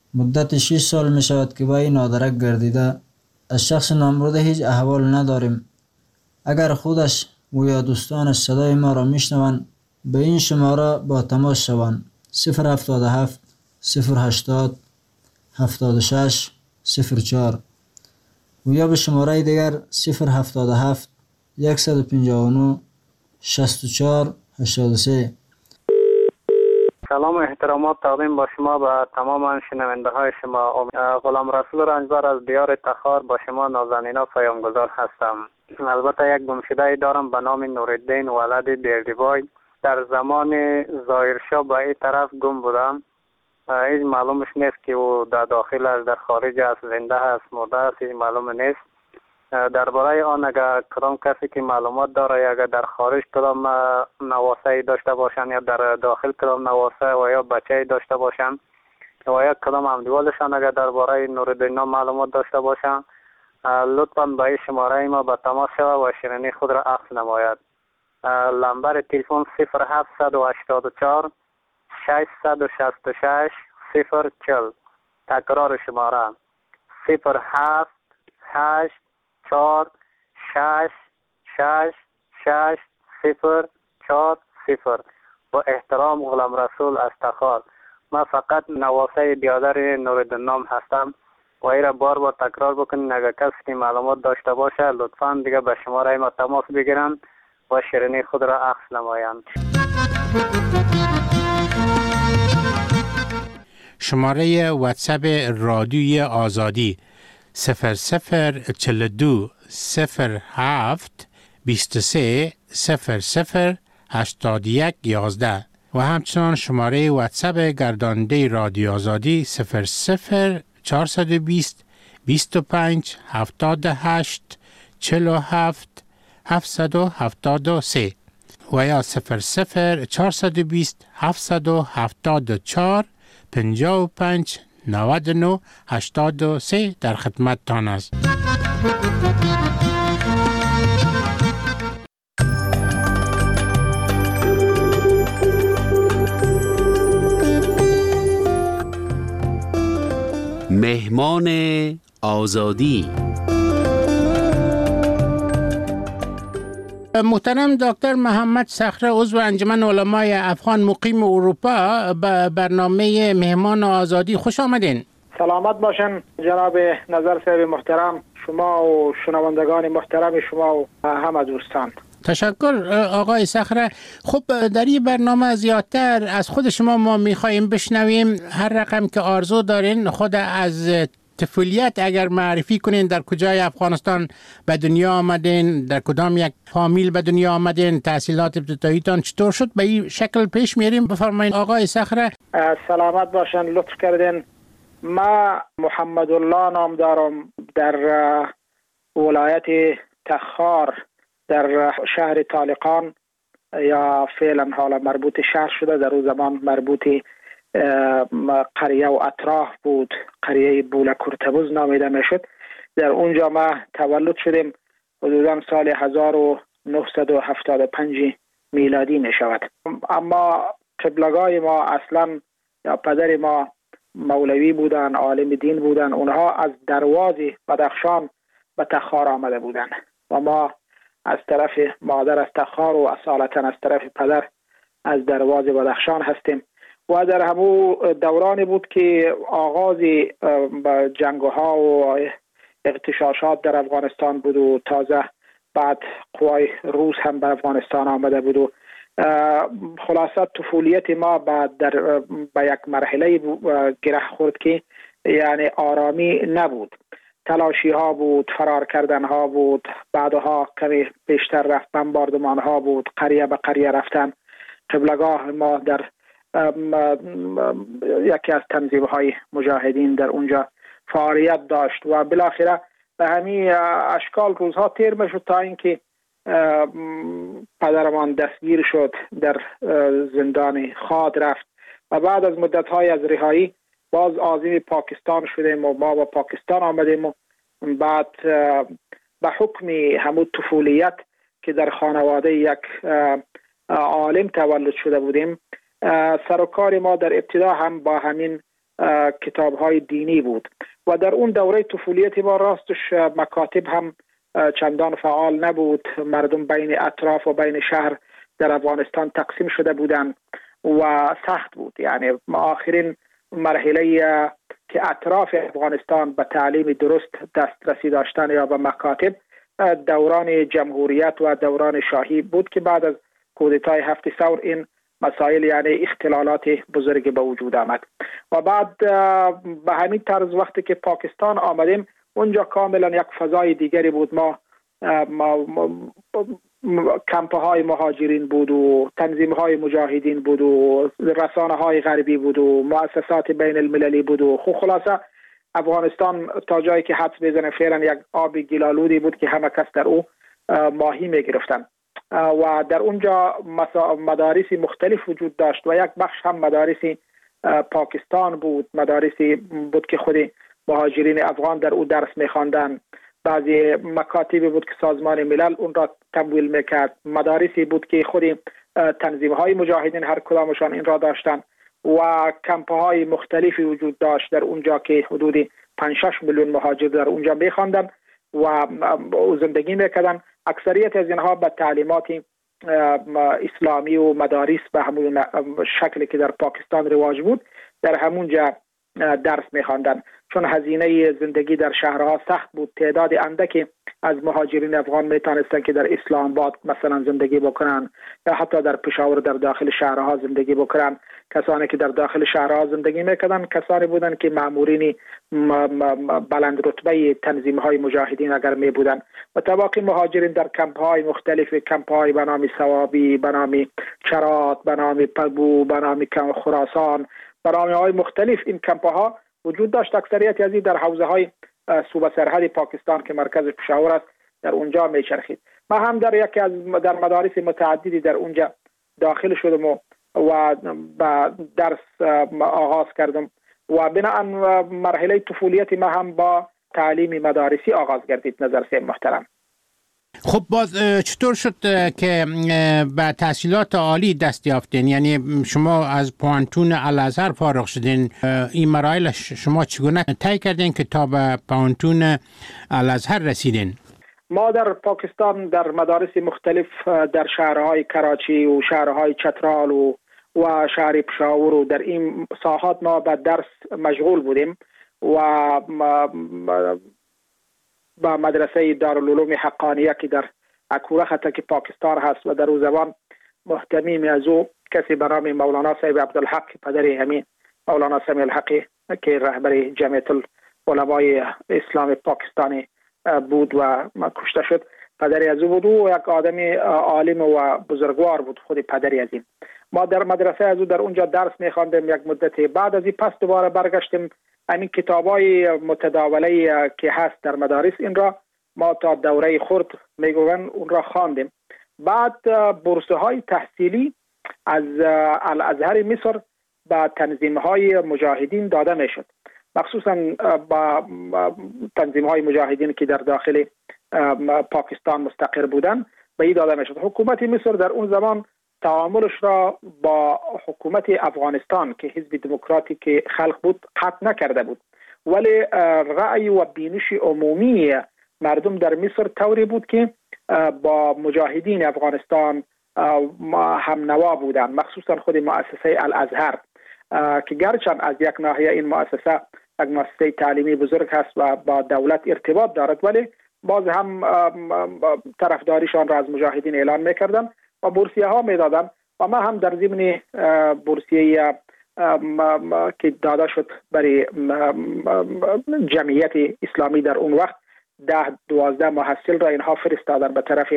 مدت شش سال می شود که با این نادرک گردیده. از شخص نامبرده هیچ احوال نداریم. اگر خودش و یا دوستانش صدای ما را می شنوند به این شماره با تماس شوند: صفر هفتاد و هفت صفر هشتاد هفتاد و شش صفر چهار و یا به شماره دیگر صفر هفتاد و هفت صد و پنجاه و نه شصت و چهار هشتاد و سه. سلام و احترامات تقدیم با شما به تمام شنونده های شما. غلام رسول رنجبر از دیار تخار با شما نازنینا پیامگذار هستم. البته یک گمشده دارم به نام نورالدین ولد دیردیبای. در زمان ظاهرشاه به این طرف گم بودم. هیچ معلومش نیست که او در داخل است، در خارج است، زنده است، مرده است، هیچ معلوم نیست. درباره آن اگر کدام کسی که معلومات داره، اگر در خارج کدام نواسه داشته باشن یا در داخل کدام نواسه و یا بچه داشته باشن و یا کدام همدیوالشان اگر درباره نورالدین معلومات داشته باشن، لطفاً به این شماره ما به تماس شود و شیرینی خود را اخذ نماید. لمبر تلفن صفر هفت هشت چهار ششصد و شصت و شش صفر چهل. تکرار شماره صفر هفت هشت چهار شش شش شش صفر چهار صفر. با احترام غلام رسول از تخار. من فقط نواسه بیادر نورالدین هستم و ای را بار بار تکرار بکنین. اگر کسی که معلومات داشته باشه لطفاً دیگه به شماره ما تماس بگیرن و شیرینی خود را اخذ نمایند. شماره واتساپ رادیوی آزادی صفر صفر چهل و دو صفر هفت بیست و سه صفر صفر هشتاد و یک یازده و همچنان شماره واتساپ گرداننده رادیو آزادی صفر صفر چهارصد و بیست بیست و پنج هفتاد و هشت چهل و هفت هفتصد و هفتاد و سه و یا صفر صفر چهارصد و بیست هفتصد و هفتاد و چهار پنجاه و پنج نود و نه هشتاد و سه در خدمت تان است. مهمان آزادی. محترم دکتر محمد صخره، عضو انجمن علمای افغان مقیم اروپا، به برنامه مهمان آزادی خوش آمدین. سلامت باشن جناب نظر صاحب محترم، شما و شنوندگان محترم شما و همه دوستان. تشکر آقای صخره. خب در این برنامه زیادتر از خود شما ما میخواییم بشنویم. هر رقم که آرزو دارین خود از طفولیت اگر معرفی کنین، در کجای افغانستان به دنیا آمدین، در کدام یک فامیل به دنیا آمدین، تحصیلات ابتداییتان چطور شد، به این شکل پیش میریم. بفرمایید آقای صخره. سلامت باشن، لطف کردین. ما محمد الله نام دارم، در ولایت تخار در شهر طالقان یا فعلا حالا مربوط شهر شده، در اون زمان مربوط قریه و اطراف بود، قریه بولکورتبوز نامیده میشد. در اونجا ما تولد شدیم، حدودا سال هزار و نهصد و هفتاد و پنج میلادی می شود. اما قبلگاه ما اصلا یا پدر ما مولوی بودن، عالم دین بودن. اونها از درواز بدخشان به تخار آمده بودن و ما از طرف مادر از تخار و اصالتا از طرف پدر از درواز بدخشان هستیم. و در همون دورانی بود که آغاز جنگ‌ها و اغتشاشات در افغانستان بود و تازه بعد قوای روس هم به افغانستان آمده بود و خلاصه طفولیت ما بعد در به یک مرحله گره خورد که یعنی آرامی نبود. تلاشی ها بود، فرار کردن ها بود، بعدها کمی بیشتر رفت بمباردمان ها بود، قریه به قریه رفتن. قبلگاه ما در ام ام یکی از تنظیم های مجاهدین در اونجا فعالیت داشت و بالاخره به همین اشکال روزها تیر میشد تا اینکه پدرمان دستگیر شد، در زندان خاد رفت و بعد از مدت های از رهایی باز عازم پاکستان شدیم و ما با پاکستان آمدیم و بعد به حکم همون طفولیت که در خانواده یک عالم تولد شده بودیم، سر و کار ما در ابتدا هم با همین کتاب های دینی بود و در اون دوره طفولیت ما راستش مکاتب هم چندان فعال نبود. مردم بین اطراف و بین شهر در افغانستان تقسیم شده بودند و سخت بود. یعنی آخرین مرحله که اطراف افغانستان به تعلیم درست دسترسی داشتن یا به مکاتب دوران جمهوریت و دوران شاهی بود که بعد از کودتای هفت ثور این مسائل یعنی اختلالات بزرگ به وجود آمد و بعد به همین طرز وقتی که پاکستان آمدیم اونجا کاملا یک فضای دیگری بود. ما, ما, ما کمپ های مهاجرین بود و تنظیم های مجاهدین بود و رسانه های غربی بود و مؤسسات بین المللی بود و خب خلاصه افغانستان تا جایی که حدس بزنه فعلا یک آب گلالودی بود که همه کس در او ماهی می گرفتن و در اونجا مدارس مختلف وجود داشت و یک بخش هم مدارس پاکستان بود، مدارسی بود که خود مهاجرین افغان در او درس می خواندند. بعضی مکاتبی بود که سازمان ملل اون را تمویل میکرد، مدارسی بود که خود تنظیم های مجاهدین هر کدامشان این را داشتند و کمپ های مختلفی وجود داشت در اونجا که حدود پنج شش میلیون مهاجر در اونجا میخواندند و زندگی میکردند. اکثریت از اینها به تعلیمات اسلامی و مدارس به همون شکلی که در پاکستان رواج بود در همونجا درس میخواندند، چون هزینه زندگی در شهرها سخت بود. تعداد اندکی از مهاجرین افغان میتونستند که در اسلام آباد مثلا زندگی بکنن یا حتی در پشاور در داخل شهرها زندگی بکنن. کسانی که در داخل شهرها زندگی میکردن کسانی بودند که مامورین بلند رتبه تنظیم های مجاهدین اگر می بودند و طباقی مهاجرین در کمپ های مختلف، کمپ های به نام ثوابی، به نام چرات، به نام پبو، به نام خراسان، به نام های مختلف این کمپ ها وجود داشت. اکثریت از این در حوزه های صوبه سرحد پاکستان که مرکز پشاور است در اونجا میچرخید. ما هم در یکی از در مدارس متعددی در اونجا داخل شدم و, و با درس آغاز کردم و بناء مرحله طفولیت ما هم با تعلیم مدارسی آغاز گردید. نظر سیم محترم. خب باز چطور شد که به تحصیلات عالی دست یافتین؟ یعنی شما از پوانتون الازهر فارغ شدین، این مراحل شما چگونه طی کردین که تا به پوانتون الازهر رسیدین؟ ما در پاکستان در مدارس مختلف در شهرهای کراچی و شهرهای چترال و و شهر پشاور و در این ساحات ما به درس مشغول بودیم و با مدرسه دارالعلوم حقانیه که در اکوره خطه که پاکستان هست و در او زبان محتمیم از او کسی به نام مولانا صاحب عبدالحق پدر همین مولانا سمیع الحقی که رهبر جمعیت العلمای اسلام پاکستانی بود و کشته شد، پدری از او بود و یک آدم عالم و بزرگوار بود خود پدری از این. ما در مدرسه از او در اونجا درس می‌خواندیم یک مدت. بعد از این پس دوباره برگشتیم همین کتابای متداوله که هست در مدارس این را ما تا دوره خرد میگوین اون را خواندیم. بعد بورسه های تحصیلی از الازهر مصر با تنظیم های مجاهدین داده میشد، مخصوصا با تنظیم های مجاهدین که در داخل پاکستان مستقر بودن به این داده میشد. حکومت مصر در اون زمان تعاملش را با حکومت افغانستان که حزب دموکراتیک خلق بود قطع نکرده بود، ولی رأی و بینش عمومی مردم در مصر طوری بود که با مجاهدین افغانستان هم نوا بودند، مخصوصا خود مؤسسه الازهر که گرچند از یک ناحیه این مؤسسه یک مؤسسه تعلیمی بزرگ هست و با دولت ارتباط دارد، ولی باز هم طرفداریشان را از مجاهدین اعلان میکردن و بورسیه ها میدادن و ما هم در ضمن بورسیه که داده شد برای جمعیت اسلامی در اون وقت ده دوازده محصل را اینها فرستادن به طرف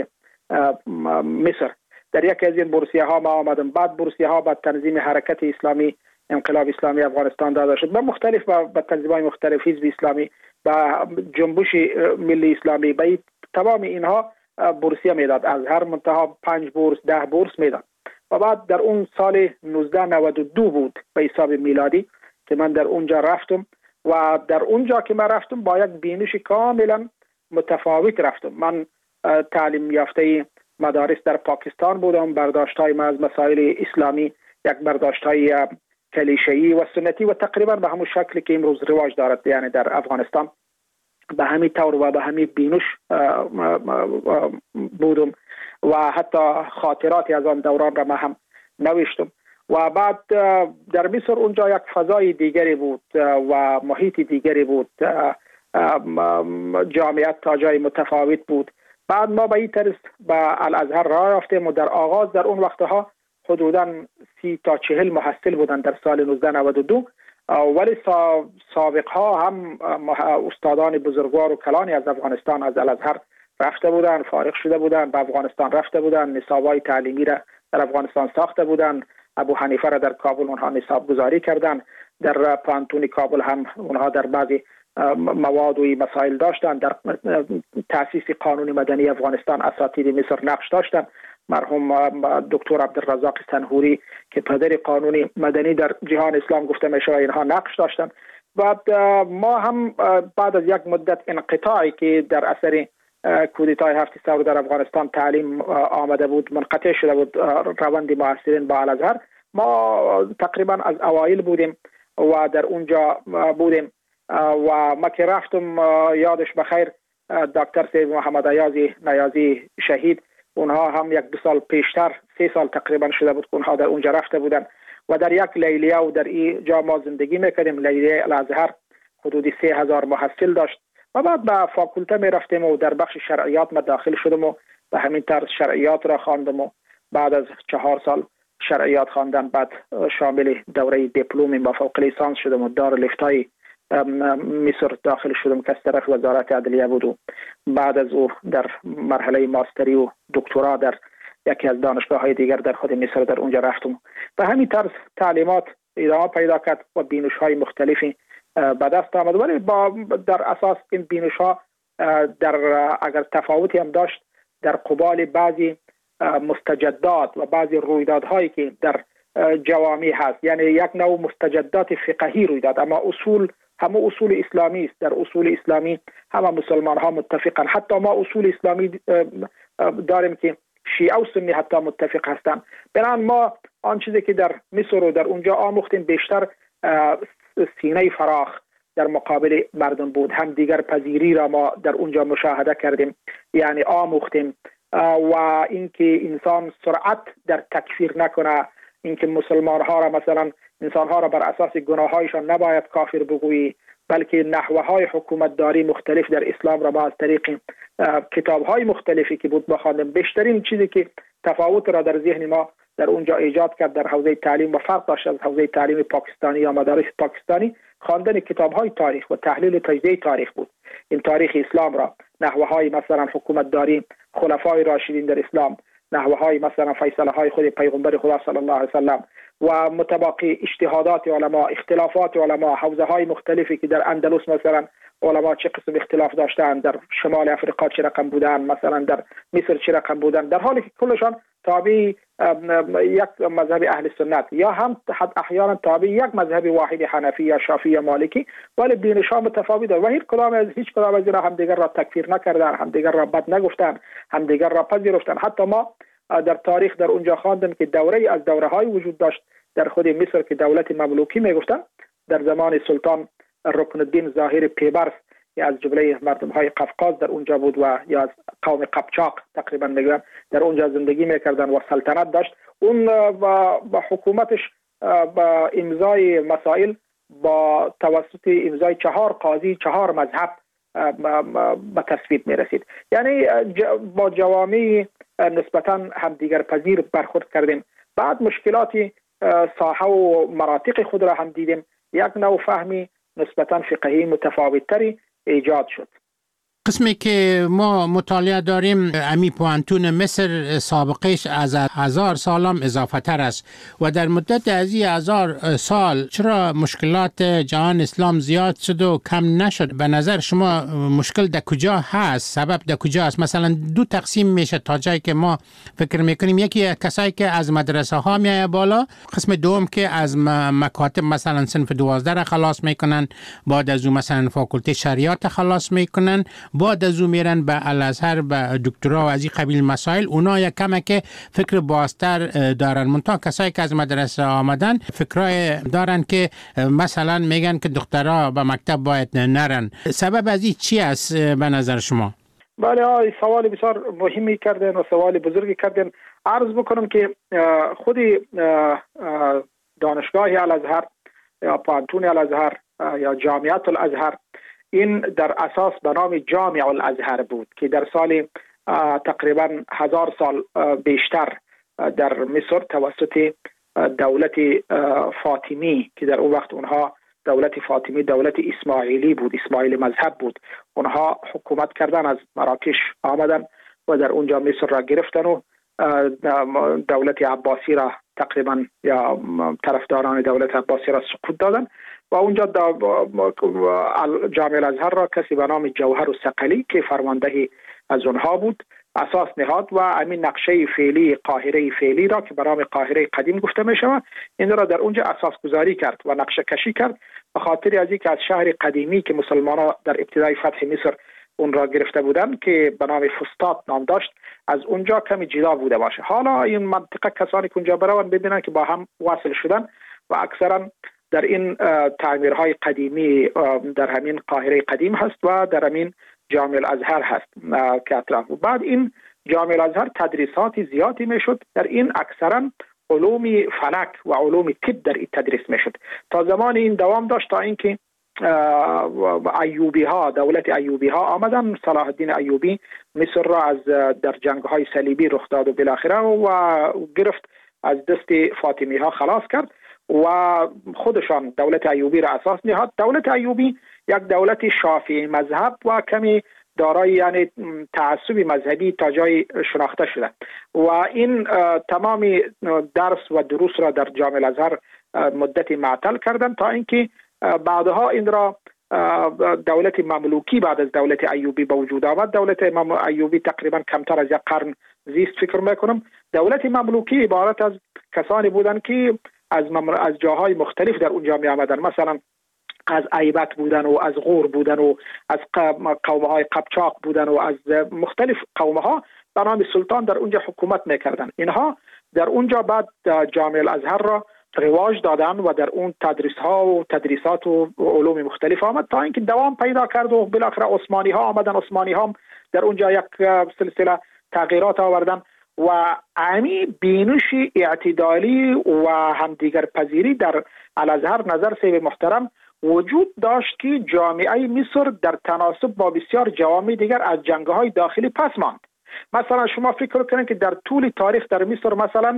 مصر. در یکی از این بورسیه ها ما آمدم. بعد بورسیه ها به تنظیم حرکت اسلامی انقلاب اسلامی افغانستان داده شد، با مختلف با تنظیم های مختلف، حزب اسلامی با جنبش ملی اسلامی، به تمام اینها بورسیه میداد. از هر منتها پنج بورس ده بورس میداد. و بعد در اون سال نوزده نود و دو بود به حساب میلادی که من در اونجا رفتم و در اونجا که من رفتم با یک بینش کاملا متفاوت رفتم. من تعلیم یافته مدارس در پاکستان بودم، برداشت‌های من از مسائل اسلامی یک برداشت‌های کلیشه‌ای و سنتی و تقریبا به همون شکلی که امروز رواج دارد یعنی در افغانستان به همین طور و به همین بینش بودم و حتی خاطراتی از آن دوران را ما هم نوشتم. و بعد در مصر اونجا یک فضای دیگری بود و محیط دیگری بود، جامعیت تا جای متفاوت بود. بعد ما به این طرز به الازهر راه رفتیم و در آغاز در اون وقتها حدوداً سی تا چهل محصل بودن در سال نوزده نود و دو، ولی سابق ها هم استادان بزرگوار و کلانی از افغانستان از الازهر رفته بودن، فارغ شده بودن، به افغانستان رفته بودن، نصابای تعلیمی را در افغانستان ساخته بودن. ابو حنیفه را در کابل اونها نصاب گذاری کردن، در پانتون کابل هم اونها در بعضی مواد و مسائل داشتن. در تأسیس قانون مدنی افغانستان اساتید مصر نقش داشتن. مرحوم دکتر عبدالرزاق سنهوری که پدر قانون مدنی در جهان اسلام گفته میشه اینها نقش داشتن. بعد ما هم بعد از یک مدت انقطاعی که در اثر کودتای هفت ثور در افغانستان تعلیم آمده بود، منقطع شده بود روند محصلین با الازهر، ما تقریبا از اوایل بودیم و در اونجا بودیم و ما که رفتم یادش بخیر دکتر سید محمد ایازی نیازی شهید، اونها هم یک دو سال پیشتر سه سال تقریبا شده بود که اونها در اونجا رفته بودن و در یک لیلیه و در این جا ما زندگی میکردیم. لیلیه الازهر حدودی سه هزار محصل داشت و بعد به فاکولته می رفتیم و در بخش شرعیات ما داخل شدم و به همین طرز شرعیات را خواندم و بعد از چهار سال شرعیات خواندن بعد شامل دوره دیپلم با فوق لیسانس شدم و دارالفتای مصر داخل شدم که از طرف وزارت عدلیه بود و بعد از او در مرحله ماستری و دکترا در یکی از دانشگاه های دیگر در خود مصر در اونجا رفتم. به همین طرز تعلیمات ادامه پیدا کرد و بینش های مختلفی به دست آمد، ولی با در اساس این بینش ها در اگر تفاوتی هم داشت در قبال بعضی مستجدات و بعضی رویدادهایی که در جوامع هست، یعنی یک نوع مستجدات فقهی روی داد، اما اصول همه اصول اسلامی است. در اصول اسلامی همه مسلمان ها متفقن، حتی ما اصول اسلامی داریم که شیعه و سنی حتی متفق هستند. بنابراین ما آن چیزی که در مصر و در اونجا آموختیم بیشتر سینه فراخ در مقابل مردم بود. هم دیگر پذیری را ما در اونجا مشاهده کردیم، یعنی آموختیم و اینکه انسان سرعت در تکفیر نکنه، اینکه مسلمان ها را مثلا انسان ها را بر اساس گناه هایشان نباید کافر بگویی، بلکه نحوه های حکومت داری مختلف در اسلام را ما از طریق کتاب های مختلفی که بود بخواندیم. بیشترین چیزی که تفاوت را در ذهن ما در اونجا ایجاد کرد در حوزه تعلیم و فرق داشت از حوزه تعلیم پاکستانی یا مدارس پاکستانی، خواندن کتاب های تاریخ و تحلیل و تجزیه تاریخ بود. این تاریخ اسلام را، نحوه های مثلا حکومت داری خلفای راشدین در اسلام، نحوه های مثلا فیصله های خود پیغمبر خدا صلی الله علیه و سلم و متباقی اجتهادات علما، اختلافات علما، حوزه های مختلفی که در اندلس مثلا علما چه قسم اختلاف داشتن، در شمال افریقا چه رقم بودن، مثلا در مصر چه رقم بودن، در حالی که کلشان تابع یک مذهب اهل سنت یا هم احیانا تابع یک مذهب واحد حنفی یا شافعی یا مالکی، ولی بینش‌ها متفاوت و هیچ کدام از هیچ کدام از اینها هم دیگر را تکفیر نکردن، هم دیگر را بد نگفتن، هم دیگر را پذیرفتن. حتی ما در تاریخ در اونجا خواندیم که دوره از دوره‌های وجود داشت در خود مصر که دولت مملوکی میگفتن، در زمان سلطان رکن الدین ظاهر پیبرس یا از جمله مردم های قفقاز در اونجا بود و یا از قوم قبچاق تقریبا میگن در اونجا زندگی میکردن و سلطنت داشت. اون با حکومتش با امضای مسائل با توسط امضای چهار قاضی چهار مذهب به تصویب میرسید. یعنی با جوامع نسبتا همدیگر پذیر برخورد کردیم. بعد مشکلاتی ساحه و مناطق خود را هم دیدیم، یک نوع فهمی نسبتا فقهی متفاوت‌تری ایجاد شد. قسمی که ما مطالعه داریم امی پوانتون مصر سابقش از هزار سال هم اضافه تر است و در مدت از این هزار سال چرا مشکلات جهان اسلام زیاد شد و کم نشد؟ به نظر شما مشکل در کجا هست؟ سبب در کجا است؟ مثلا دو تقسیم میشه تا جایی که ما فکر میکنیم، یکی کسایی که از مدرسه ها میایه بالا، قسم دوم که از مکاتب مثلا صنف دوازده را خلاص میکنن، بعد از اون مثلا فاکولته شریعت خلاص میکنن بعد از او میرن به الازهر به دکترا و از این قبیل مسائل. اونا یک کمک فکر بازتر دارن. منتها کسایی که از مدرسه آمدن فکرای دارن که مثلا میگن که دخترها به مکتب باید نرن. سبب از این چی است به نظر شما؟ بله آی سوال بسیار مهمی کردن و سوال بزرگی کردن. عرض بکنم که خود دانشگاه الازهر یا پانتون الازهر یا جامعیت الازهر این در اساس به نام جامع الازهر بود که در سال تقریبا هزار سال بیشتر در مصر توسط دولت فاطمی که در اون وقت اونها دولت فاطمی دولت اسماعیلی بود، اسماعیلی مذهب بود، اونها حکومت کردن، از مراکش آمدن و در اونجا مصر را گرفتن و دولت عباسی را تقریبا یا طرفداران دولت عباسی را سقوط دادن و اونجا جامع الازهر را کسی به نام جوهر الثقلی که فرمانده از اونها بود اساس نهاد و همین نقشه فعلی قاهره فعلی را که به نام قاهره قدیم گفته می شود این را در اونجا اساس گذاری کرد و نقشه کشی کرد به خاطر از اینکه از شهر قدیمی که مسلمانان در ابتدای فتح مصر اون را گرفته بودند که به نام فسطاط نام داشت از اونجا کمی جدا بوده باشه. حالا این منطقه کسانی که اونجا برون ببینن که با هم وصل شدن و اکثرا در این تعمیرهای قدیمی در همین قاهره قدیم هست و در همین جامع الازهر هست که اطراف. بعد این جامع الازهر تدریسات زیادی میشد، در این اکثرا علوم فلک و علوم طب در این تدریس میشد تا زمان این دوام داشت تا اینکه ایوبی ها دولت ایوبی ها آمدن. صلاح الدین ایوبی مصر را از در جنگ های صلیبی رخ داد و بالاخره و گرفت از دست فاطمی ها خلاص کرد و خودشان دولت ایوبی را اساس نهاد. دولت ایوبی یک دولت شافعی مذهب و کمی دارای یعنی تعصب مذهبی تا جای شناخته شده و این تمام درس و دروس را در جامع الازهر مدتی معطل کردند تا اینکه بعدها این را دولت مملوکی بعد از دولت ایوبی به وجود آمد. دولت ایوبی تقریبا کمتر از یک قرن زیست فکر میکنم. دولت مملوکی عبارت از کسانی بودند که از از جاهای مختلف در اونجا می آمدن، مثلا از ایبت بودن و از غور بودن و از قومهای قبچاق بودن و از مختلف قومها به نام سلطان در اونجا حکومت میکردن. اینها در اونجا بعد جامع الازهر را رواج دادن و در اون تدریس ها و تدریسات و علوم مختلف آمد تا اینکه دوام پیدا کرد و بالاخره عثمانی ها آمدن. عثمانی ها در اونجا یک سلسله تغییرات آوردن و امی بینش اعتدالی و همدیگر پذیری در الازهر نظر سیب محترم وجود داشت که جامعه مصر در تناسب با بسیار جوامع دیگر از جنگ‌های داخلی پس ماند. مثلا شما فکر کنید که در طول تاریخ در مصر مثلا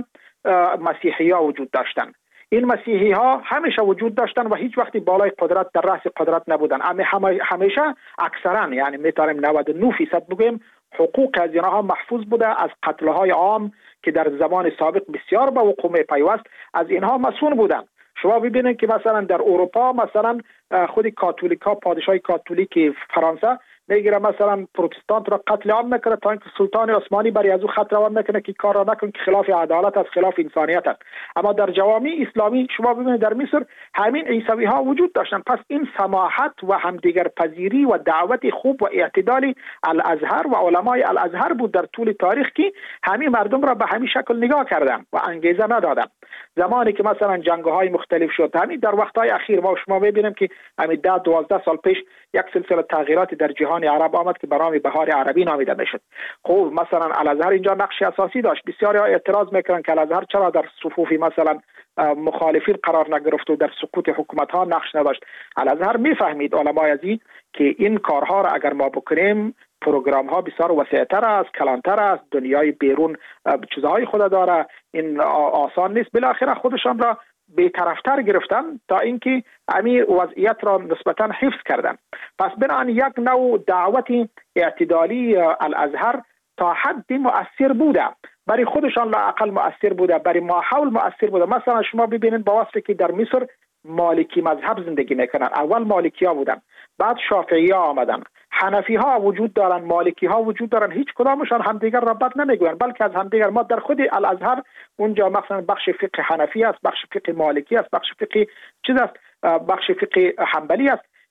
مسیحی ها وجود داشتن. این مسیحی ها همیشه وجود داشتن و هیچ وقتی بالای قدرت در رأس قدرت نبودن. اما همیشه اکثرا یعنی میتونیم نود و نه فیصد بگویم حقوق از اینها محفوظ بوده از قتل‌های عام که در زمان سابق بسیار به وقوع پیوست از اینها مسئول بودن. شما ببینید که مثلا در اروپا مثلا خود کاتولیکا پادشاه کاتولیک فرانسه میگیره مثلا پروتستانت را قتل عام میکنه تا اینکه سلطان عثمانی برای از او خط روان میکنه که کار را نکن که خلاف عدالت است، خلاف انسانیت است. اما در جوامع اسلامی شما ببینید در مصر همین عیسوی ها وجود داشتن. پس این سماحت و همدیگر پذیری و دعوت خوب و اعتدالی الازهر و علمای الازهر بود در طول تاریخ که همین مردم را به همین شکل نگاه کردن و انگیزه ندادن. زمانی که مثلا جنگ‌های مختلف شد همین در وقت‌های اخیر ما شما ببینیم که همین ده دوازده سال پیش یک سلسله تغییراتی در جهان عرب آمد که به نام بهار عربی نامیده میشد. خب مثلا الازهر اینجا نقش اساسی داشت. بسیاری ها اعتراض میکنن که الازهر چرا در صفوف مثلا مخالفین قرار نگرفت و در سقوط حکومت ها نقش نداشت. الازهر میفهمید علمای ازی که این کارها را اگر ما بکنیم پروگرام ها بسیار وسیع‌تر است، کلانتر است، دنیای بیرون چیزهای خود داره، این آسان نیست. بالاخره خودشان را بی‌طرفتر گرفتن تا اینکه امیر وضعیت را نسبتا حفظ کردن. پس بنابراین یک نوع دعوت اعتدالی الازهر تا حد مؤثر بوده، برای خودشان لااقل مؤثر بوده، برای ماحول مؤثر بوده. مثلا شما ببینید با وصفی که در مصر مالکی مذهب زندگی میکنن. اول مالکی ها بودن، بعد شافعی ها آمدن، حنفی ها وجود دارن، مالکی ها وجود دارن. هیچ کدامشان همدیگر را بد نمیگوین، بلکه از همدیگر ما در خود الازهر اونجا مثلا بخش فقه حنفی است، بخش فقه مالکی است، بخش فقه چیز است، بخش فقه حنبلی است.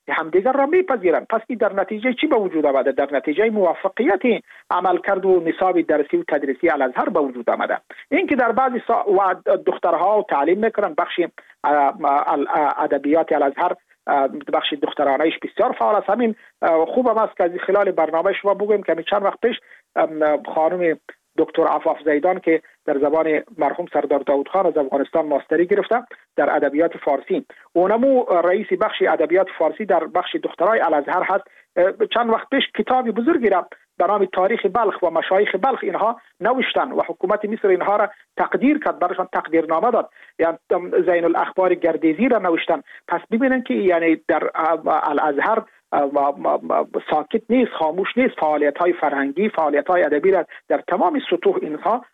همدیگر را میپذیرند. پس این در نتیجه چی به وجود آمده؟ در نتیجه موفقیت عملکرد و نصاب درسی و تدریسی الازهر به وجود آمده. این که در بعضی سا... و دخترها تعلیم میکنن، بخش ادبیات الازهر بخش دخترانه‌اش بسیار فعال است. همین خوب هم است که از خلال برنامه شما بگویم که چند وقت پیش خانم دکتر عفاف زیدان که در زبان مرحوم سردار داود خان از افغانستان ماستری گرفته در ادبیات فارسی، اونمو رئیس بخش ادبیات فارسی در بخش دخترای الازهر هست، چند وقت پیش کتابی بزرگی را به نام تاریخ بلخ و مشایخ بلخ اینها نوشتن و حکومت مصر اینها را تقدیر کرد، برایشان تقدیرنامه داد. یعنی زین الاخبار گردیزی را نوشتن. پس ببینن که یعنی در الازهر ساکت نیست، خاموش نیست، فعالیت های فرهنگی، فعالیت های ادبی را در تمام سطوح اینها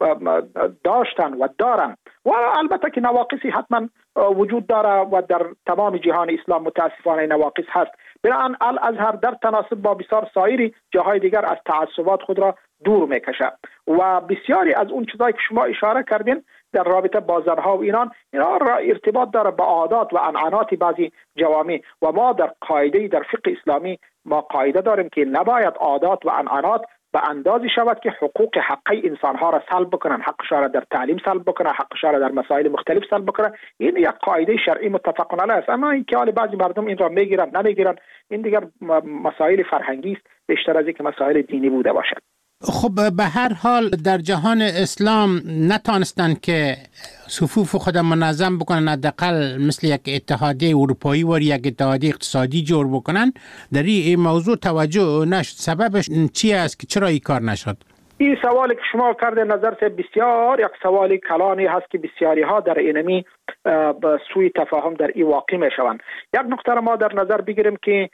داشتن و دارن و البته که نواقصی حتما وجود داره و در تمام جهان اسلام متاسفانه نواقص هست. بنابراین الازهر در تناسب با بسیار سایر جاهای دیگر از تعصبات خود را دور میکشه و بسیاری از اون چیزایی که شما اشاره کردین در رابطه با زنها و اینان، اینا را ارتباط داره با عادات و عنعنات بعضی جوامع و ما در قاعده در فقه اسلامی ما قاعده داریم که نباید عادات و عنعنات به اندازی شود که حقوق حقی انسانها را سلب بکنن، حقشان را در تعلیم سلب بکنن، حقشان را در مسائل مختلف سلب بکنن. این یک قاعده شرعی متفق علیه است. اما اینکه حال بعضی مردم این را میگیرن نمیگیرن، این دیگر مسائل فرهنگی است بیشتر از اینکه مسائل دینی بوده باشد. خب به هر حال در جهان اسلام نتانستن که صفوف خود منظم بکنن، حداقل مثل یک اتحادیه اروپایی و یک اتحادیه اقتصادی جور بکنن. در این موضوع توجه نشد. سببش چی است که چرا این کار نشد؟ این سوالی که شما کرده نظر بسیار یک سوالی کلانی هست که بسیاری ها در اینمی به سوی تفاهم در این واقع می شوند. یک نکته ما در نظر بگیریم که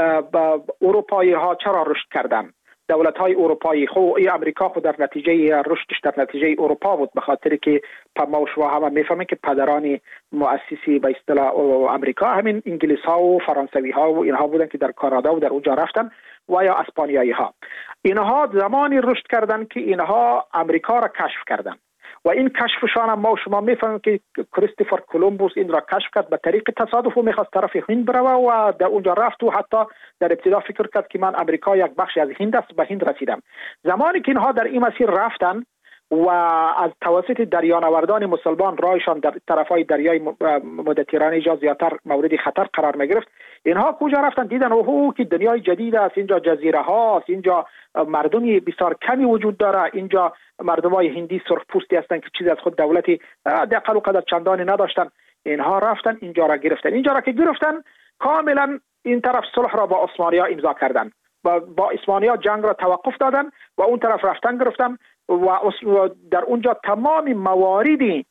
اروپایی ها چرا رشد کردن. دولت های اروپایی خو ای امریکا خود در نتیجه رشدش در نتیجه اروپا بود، به خاطر که ما و شما هم میفهمیم که پدران مؤسسی به اصطلاح امریکا همین انگلیس ها و فرانسوی ها و اینها بودن که در کانادا و در اونجا رفتن و یا اسپانیایی ها. اینها زمانی رشد کردن که اینها امریکا را کشف کردن و این کشفشان هم ما و شما میفهمیم که کریستوفر کولومبوس این را کشف کرد به طریق تصادف و میخواست طرف هند بروه و در اونجا رفت و حتی در ابتدا فکر کرد که من امریکا یک بخشی از هند است، به هند رسیدم. زمانی که اینها در این مسیر رفتن و از توسط دریانوردان مسلمان رایشان در طرفای دریای مدیترانه جا زیادتر مورد خطر قرار می گرفت، اینها کجا رفتن؟ دیدن اوه که دنیای جدید است، اینجا جزیره هاست، اینجا مردمی بسیار کمی وجود داره، اینجا مردمای هندی سرخ پوستی هستند که چیزی از خود دولتی دقیق و قدر چندانی نداشتن. اینها رفتن اینجا را گرفتن. اینجا را که گرفتن کاملا این طرف صلح را با عثمانی‌ها امضا کردن، با با عثمانی‌ها جنگ را توقف دادن و اون طرف رفتن گرفتن و در اونجا تمام مواردی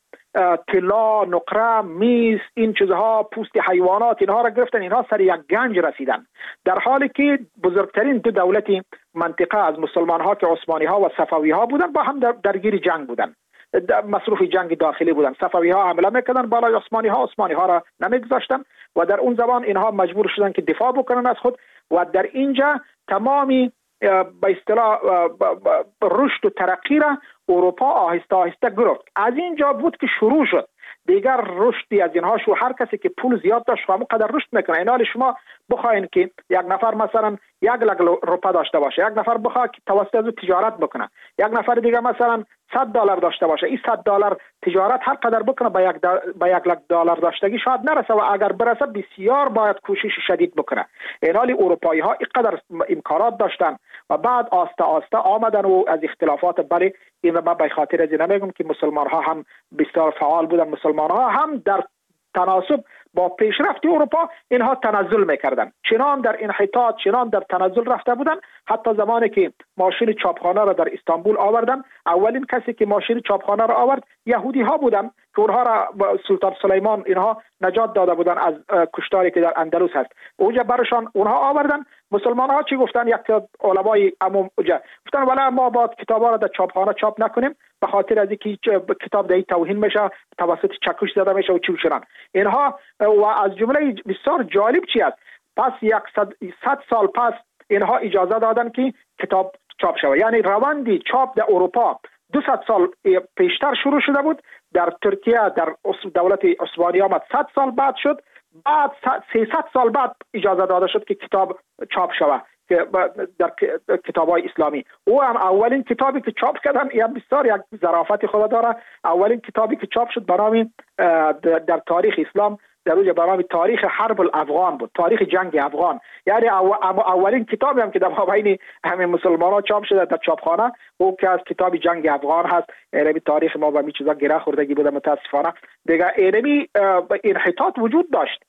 طلا، نقره، میز، این چیزها، پوست حیوانات، اینها را گرفتن. اینها سر یک گنج رسیدن، در حالی که بزرگترین دو دولتی منطقه از مسلمان ها که عثمانی ها و صفوی ها بودن با هم در درگیر جنگ بودن، مصروف جنگ داخلی بودن. صفوی ها حمله میکردن بالای عثمانی ها، عثمانی ها را نمیگذاشتن و در اون زمان اینها مجبور شدن که دفاع بکنن از خود و در اینجا تمامی به اصطلاح رشد و ترقی را اروپا آهسته آهسته گرفت. از اینجا بود که شروع شد دیگر رشدی از اینها شو. هر کسی که پول زیاد داشت همون قدر رشد میکنه. این حال شما بخواین که یک نفر مثلا یک لک روپا داشته باشه، یک نفر بخواد که توسط از تجارت بکنه، یک نفر دیگه مثلا صد دلار داشته باشه، این صد دلار تجارت هر قدر بکنه به یک به یک لک دلار داشتگی شاید نرسه و اگر برسه بسیار باید کوشش شدید بکنه. این حال اروپایی ها اینقدر امکانات داشتن و بعد آسته آسته آمدن و از اختلافات بله این من به خاطر از نمیگم که مسلمان ها هم بسیار فعال بودن، مسلمان ها هم در تناسب با پیشرفت اروپا اینها تنزل میکردن، چنان در انحطاط چنان در تنزل رفته بودن. حتی زمانی که ماشین چاپخانه را در استانبول آوردن، اولین کسی که ماشین چاپخانه را آورد یهودی ها بودن که اونها را سلطان سلیمان اینها نجات داده بودن از کشتاری که در اندلس هست. اونجا برشان اونها آوردن. مسلمان ها چی گفتن؟ یک علمای عموم گفتن ولی ما باید کتابا را در چاپخانه چاپ نکنیم به خاطر از اینکه کتاب در توهین میشه، توسط چکش زده میشه و چی و اینها. و از جمله بسیار جالب چی است؟ پس صد سال پس اینها اجازه دادن که کتاب چاپ شود. یعنی روندی چاپ در اروپا دویست سال پیشتر شروع شده بود، در ترکیه در دولت عثمانی آمد صد سال بعد شد، بعد سیصد سال بعد اجازه داده شد که کتاب چاپ شود که در کتاب‌های اسلامی. او هم اولین کتابی که چاپ کردن، یا بسیار یک ظرافت خود داره، اولین کتابی که چاپ شد برای در تاریخ اسلام در روز برنامه تاریخ حرب الافغان بود، تاریخ جنگ افغان. یعنی اولین کتابی هم که در بین همه مسلمان‌ها چاپ شده در چاپخانه او که از کتاب جنگ افغان هست. اینمی تاریخ ما به می چیزا گره خوردگی بوده متاسفانه. دیگه اینمی انحطاط وجود داشت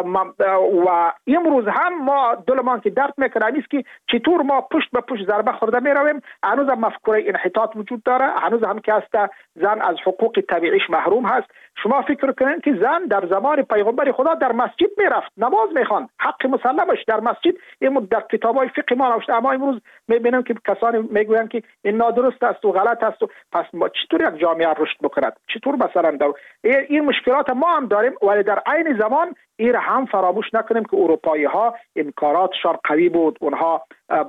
و امروز هم ما دلمان که درد میکنه نیست که چطور ما پشت به پشت ضربه خورده میرویم. هنوز هم مفکوره انحطاط وجود داره، هنوز هم که است زن از حقوق طبیعیش محروم هست. شما فکر کنین که زن در زمان پیغمبر خدا در مسجد میرفت نماز میخواند، حق مسلمش در مسجد. این در کتابای فقه ما نوشته، اما امروز میبینیم که کسانی میگویند که این نادرست است و غلط است. و پس ما چطور یک جامعه رشد بکند؟ چطور مثلا در این مشکلات ما هم داریم، ولی در عین زمان این هم فراموش نکنیم که اروپایی ها امکاناتشان قوی بود. اونها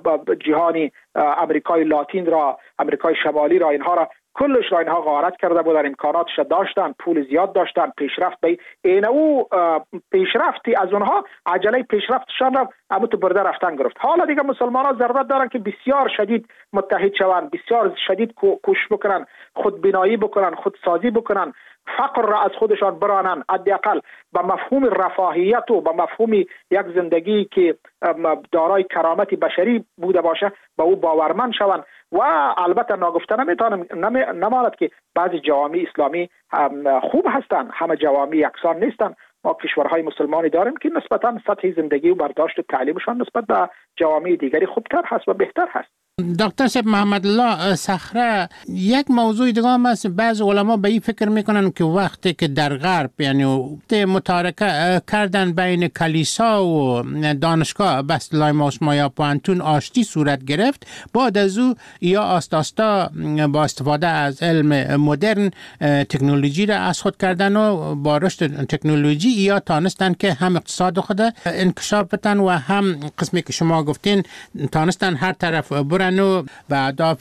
جهانی امریکای لاتین را، امریکای شمالی را، اینها را کلش را اینها غارت کرده بودن، امکاناتش داشتن، پول زیاد داشتن، پیشرفت به این او پیشرفتی از اونها عجله پیشرفتشان را همون تو برده رفتن گرفت. حالا دیگه مسلمان ها ضرورت دارن که بسیار شدید متحد شوند، بسیار شدید کوشش بکنن، خودبینایی بکنن، خودسازی بکنن، فقر را از خودشان برانن، حداقل به مفهوم رفاهیت و به مفهوم یک زندگی که دارای کرامت بشری بوده باشه به او باورمند شوند. و البته ناگفته نمیتونم نماند که بعضی جوامع اسلامی خوب هستند، همه جوامع یکسان نیستند. ما کشورهای مسلمانی داریم که نسبتا سطح زندگی و برداشت و تعلیمشان نسبت به جوامع دیگری خوبتر هست و بهتر هست. دکتر صاحب محمد الله صخره، یک موضوع دیگه هم است. بعض علما به این فکر میکنن که وقتی که در غرب یعنی متارکه کردن بین کلیسا و دانشگاه به اصطلاح ما یا پانتون آشتی صورت گرفت، بعد از او یا آست آستا با استفاده از علم مدرن تکنولوژی را از خود کردن و با رشد تکنولوژی یا تانستن که هم اقتصاد خود انکشاف بدن و هم قسمی که شما گفتین تانستن هر طرف برن و به اهداف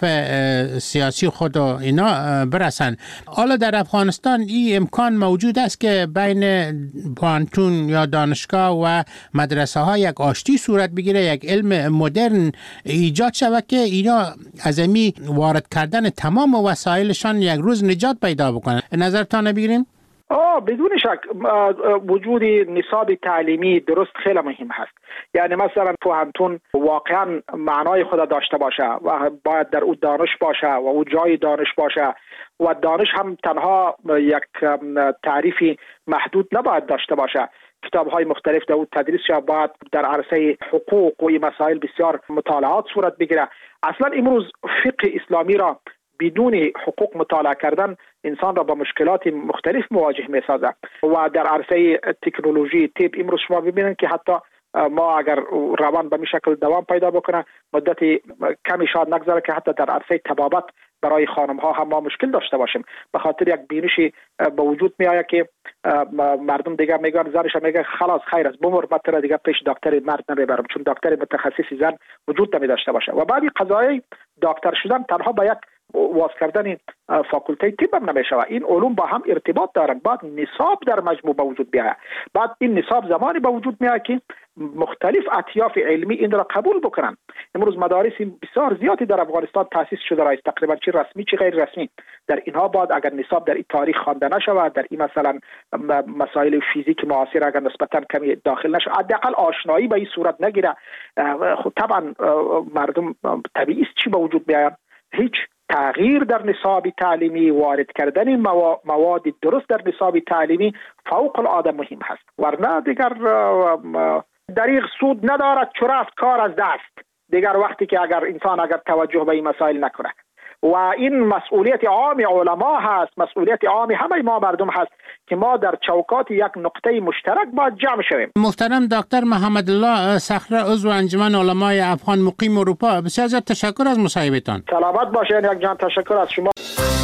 سیاسی خود و اینا برسن. حالا در افغانستان این امکان موجود است که بین پانتون یا دانشگاه و مدرسه ها یک آشتی صورت بگیره، یک علم مدرن ایجاد شود که اینا از امی وارد کردن تمام وسایلشان یک روز نجات پیدا بکنن. نظرتان بگیریم؟ آه بدون شک وجود نصاب تعلیمی درست خیلی مهم هست. یعنی مثلا پوهنتون واقعا معنای خود داشته باشه و باید در او دانش باشه و او جای دانش باشه و دانش هم تنها یک تعریفی محدود نباید داشته باشه. کتاب‌های مختلف در او تدریس شود، باید در عرصه حقوق و این مسائل بسیار مطالعات صورت بگیره. اصلا امروز فقه اسلامی را بدون حقوق مطالعه کردن انسان را با مشکلات مختلف مواجه می سازه. و در عرصه تکنولوژی طب امروز شما ببینید که حتی ما اگر روان به این شکل دوام پیدا بکنه مدت کمی شاید نگذره که حتی در عرصه طبابت برای خانم ها هم ما مشکل داشته باشیم، به خاطر یک بینشی به وجود می آید که مردم دیگه میگن، زنش میگه خلاص خیر است بمر، مثلا دیگه پیش دکتر مرد نمیبرم چون دکتر متخصص زن وجود نمی داشته باشه. و بعد قضایای دکتر شدن تنها با یک واس کردن فاکولته طب هم نمیشه. این علوم با هم ارتباط دارن. بعد نصاب در مجموع به وجود بیاید. بعد این نصاب زمانی به وجود میاد که مختلف اطیاف علمی این را قبول بکنن. امروز مدارس بسیار زیادی در افغانستان تاسیس شده است، تقریبا چه رسمی چه غیر رسمی. در اینها بعد اگر نصاب در این تاریخ خوانده نشود، در این مثلا مسائل فیزیک معاصر اگر نسبتا کمی داخل نشه، حداقل آشنایی به این صورت نگیره، خب طبعا مردم طبیعی است چی به وجود بیاید؟ هیچ تغییر در نصاب تعلیمی، وارد کردن مواد درست در نصاب تعلیمی فوق العاده مهم هست. ورنه دیگر دریغ سود ندارد چو رفت کار از دست. دیگر وقتی که اگر انسان اگر توجه به این مسائل نکنه و این مسئولیت عام علما هست، مسئولیت عام همه ما مردم هست که ما در چوکات یک نقطه مشترک باید جمع شویم. محترم دکتر محمد الله صخره، عضو انجمن علمای افغان مقیم اروپا، بسیار زیاد تشکر از مصاحبهتان. سلامت باشین یک جان. تشکر از شما.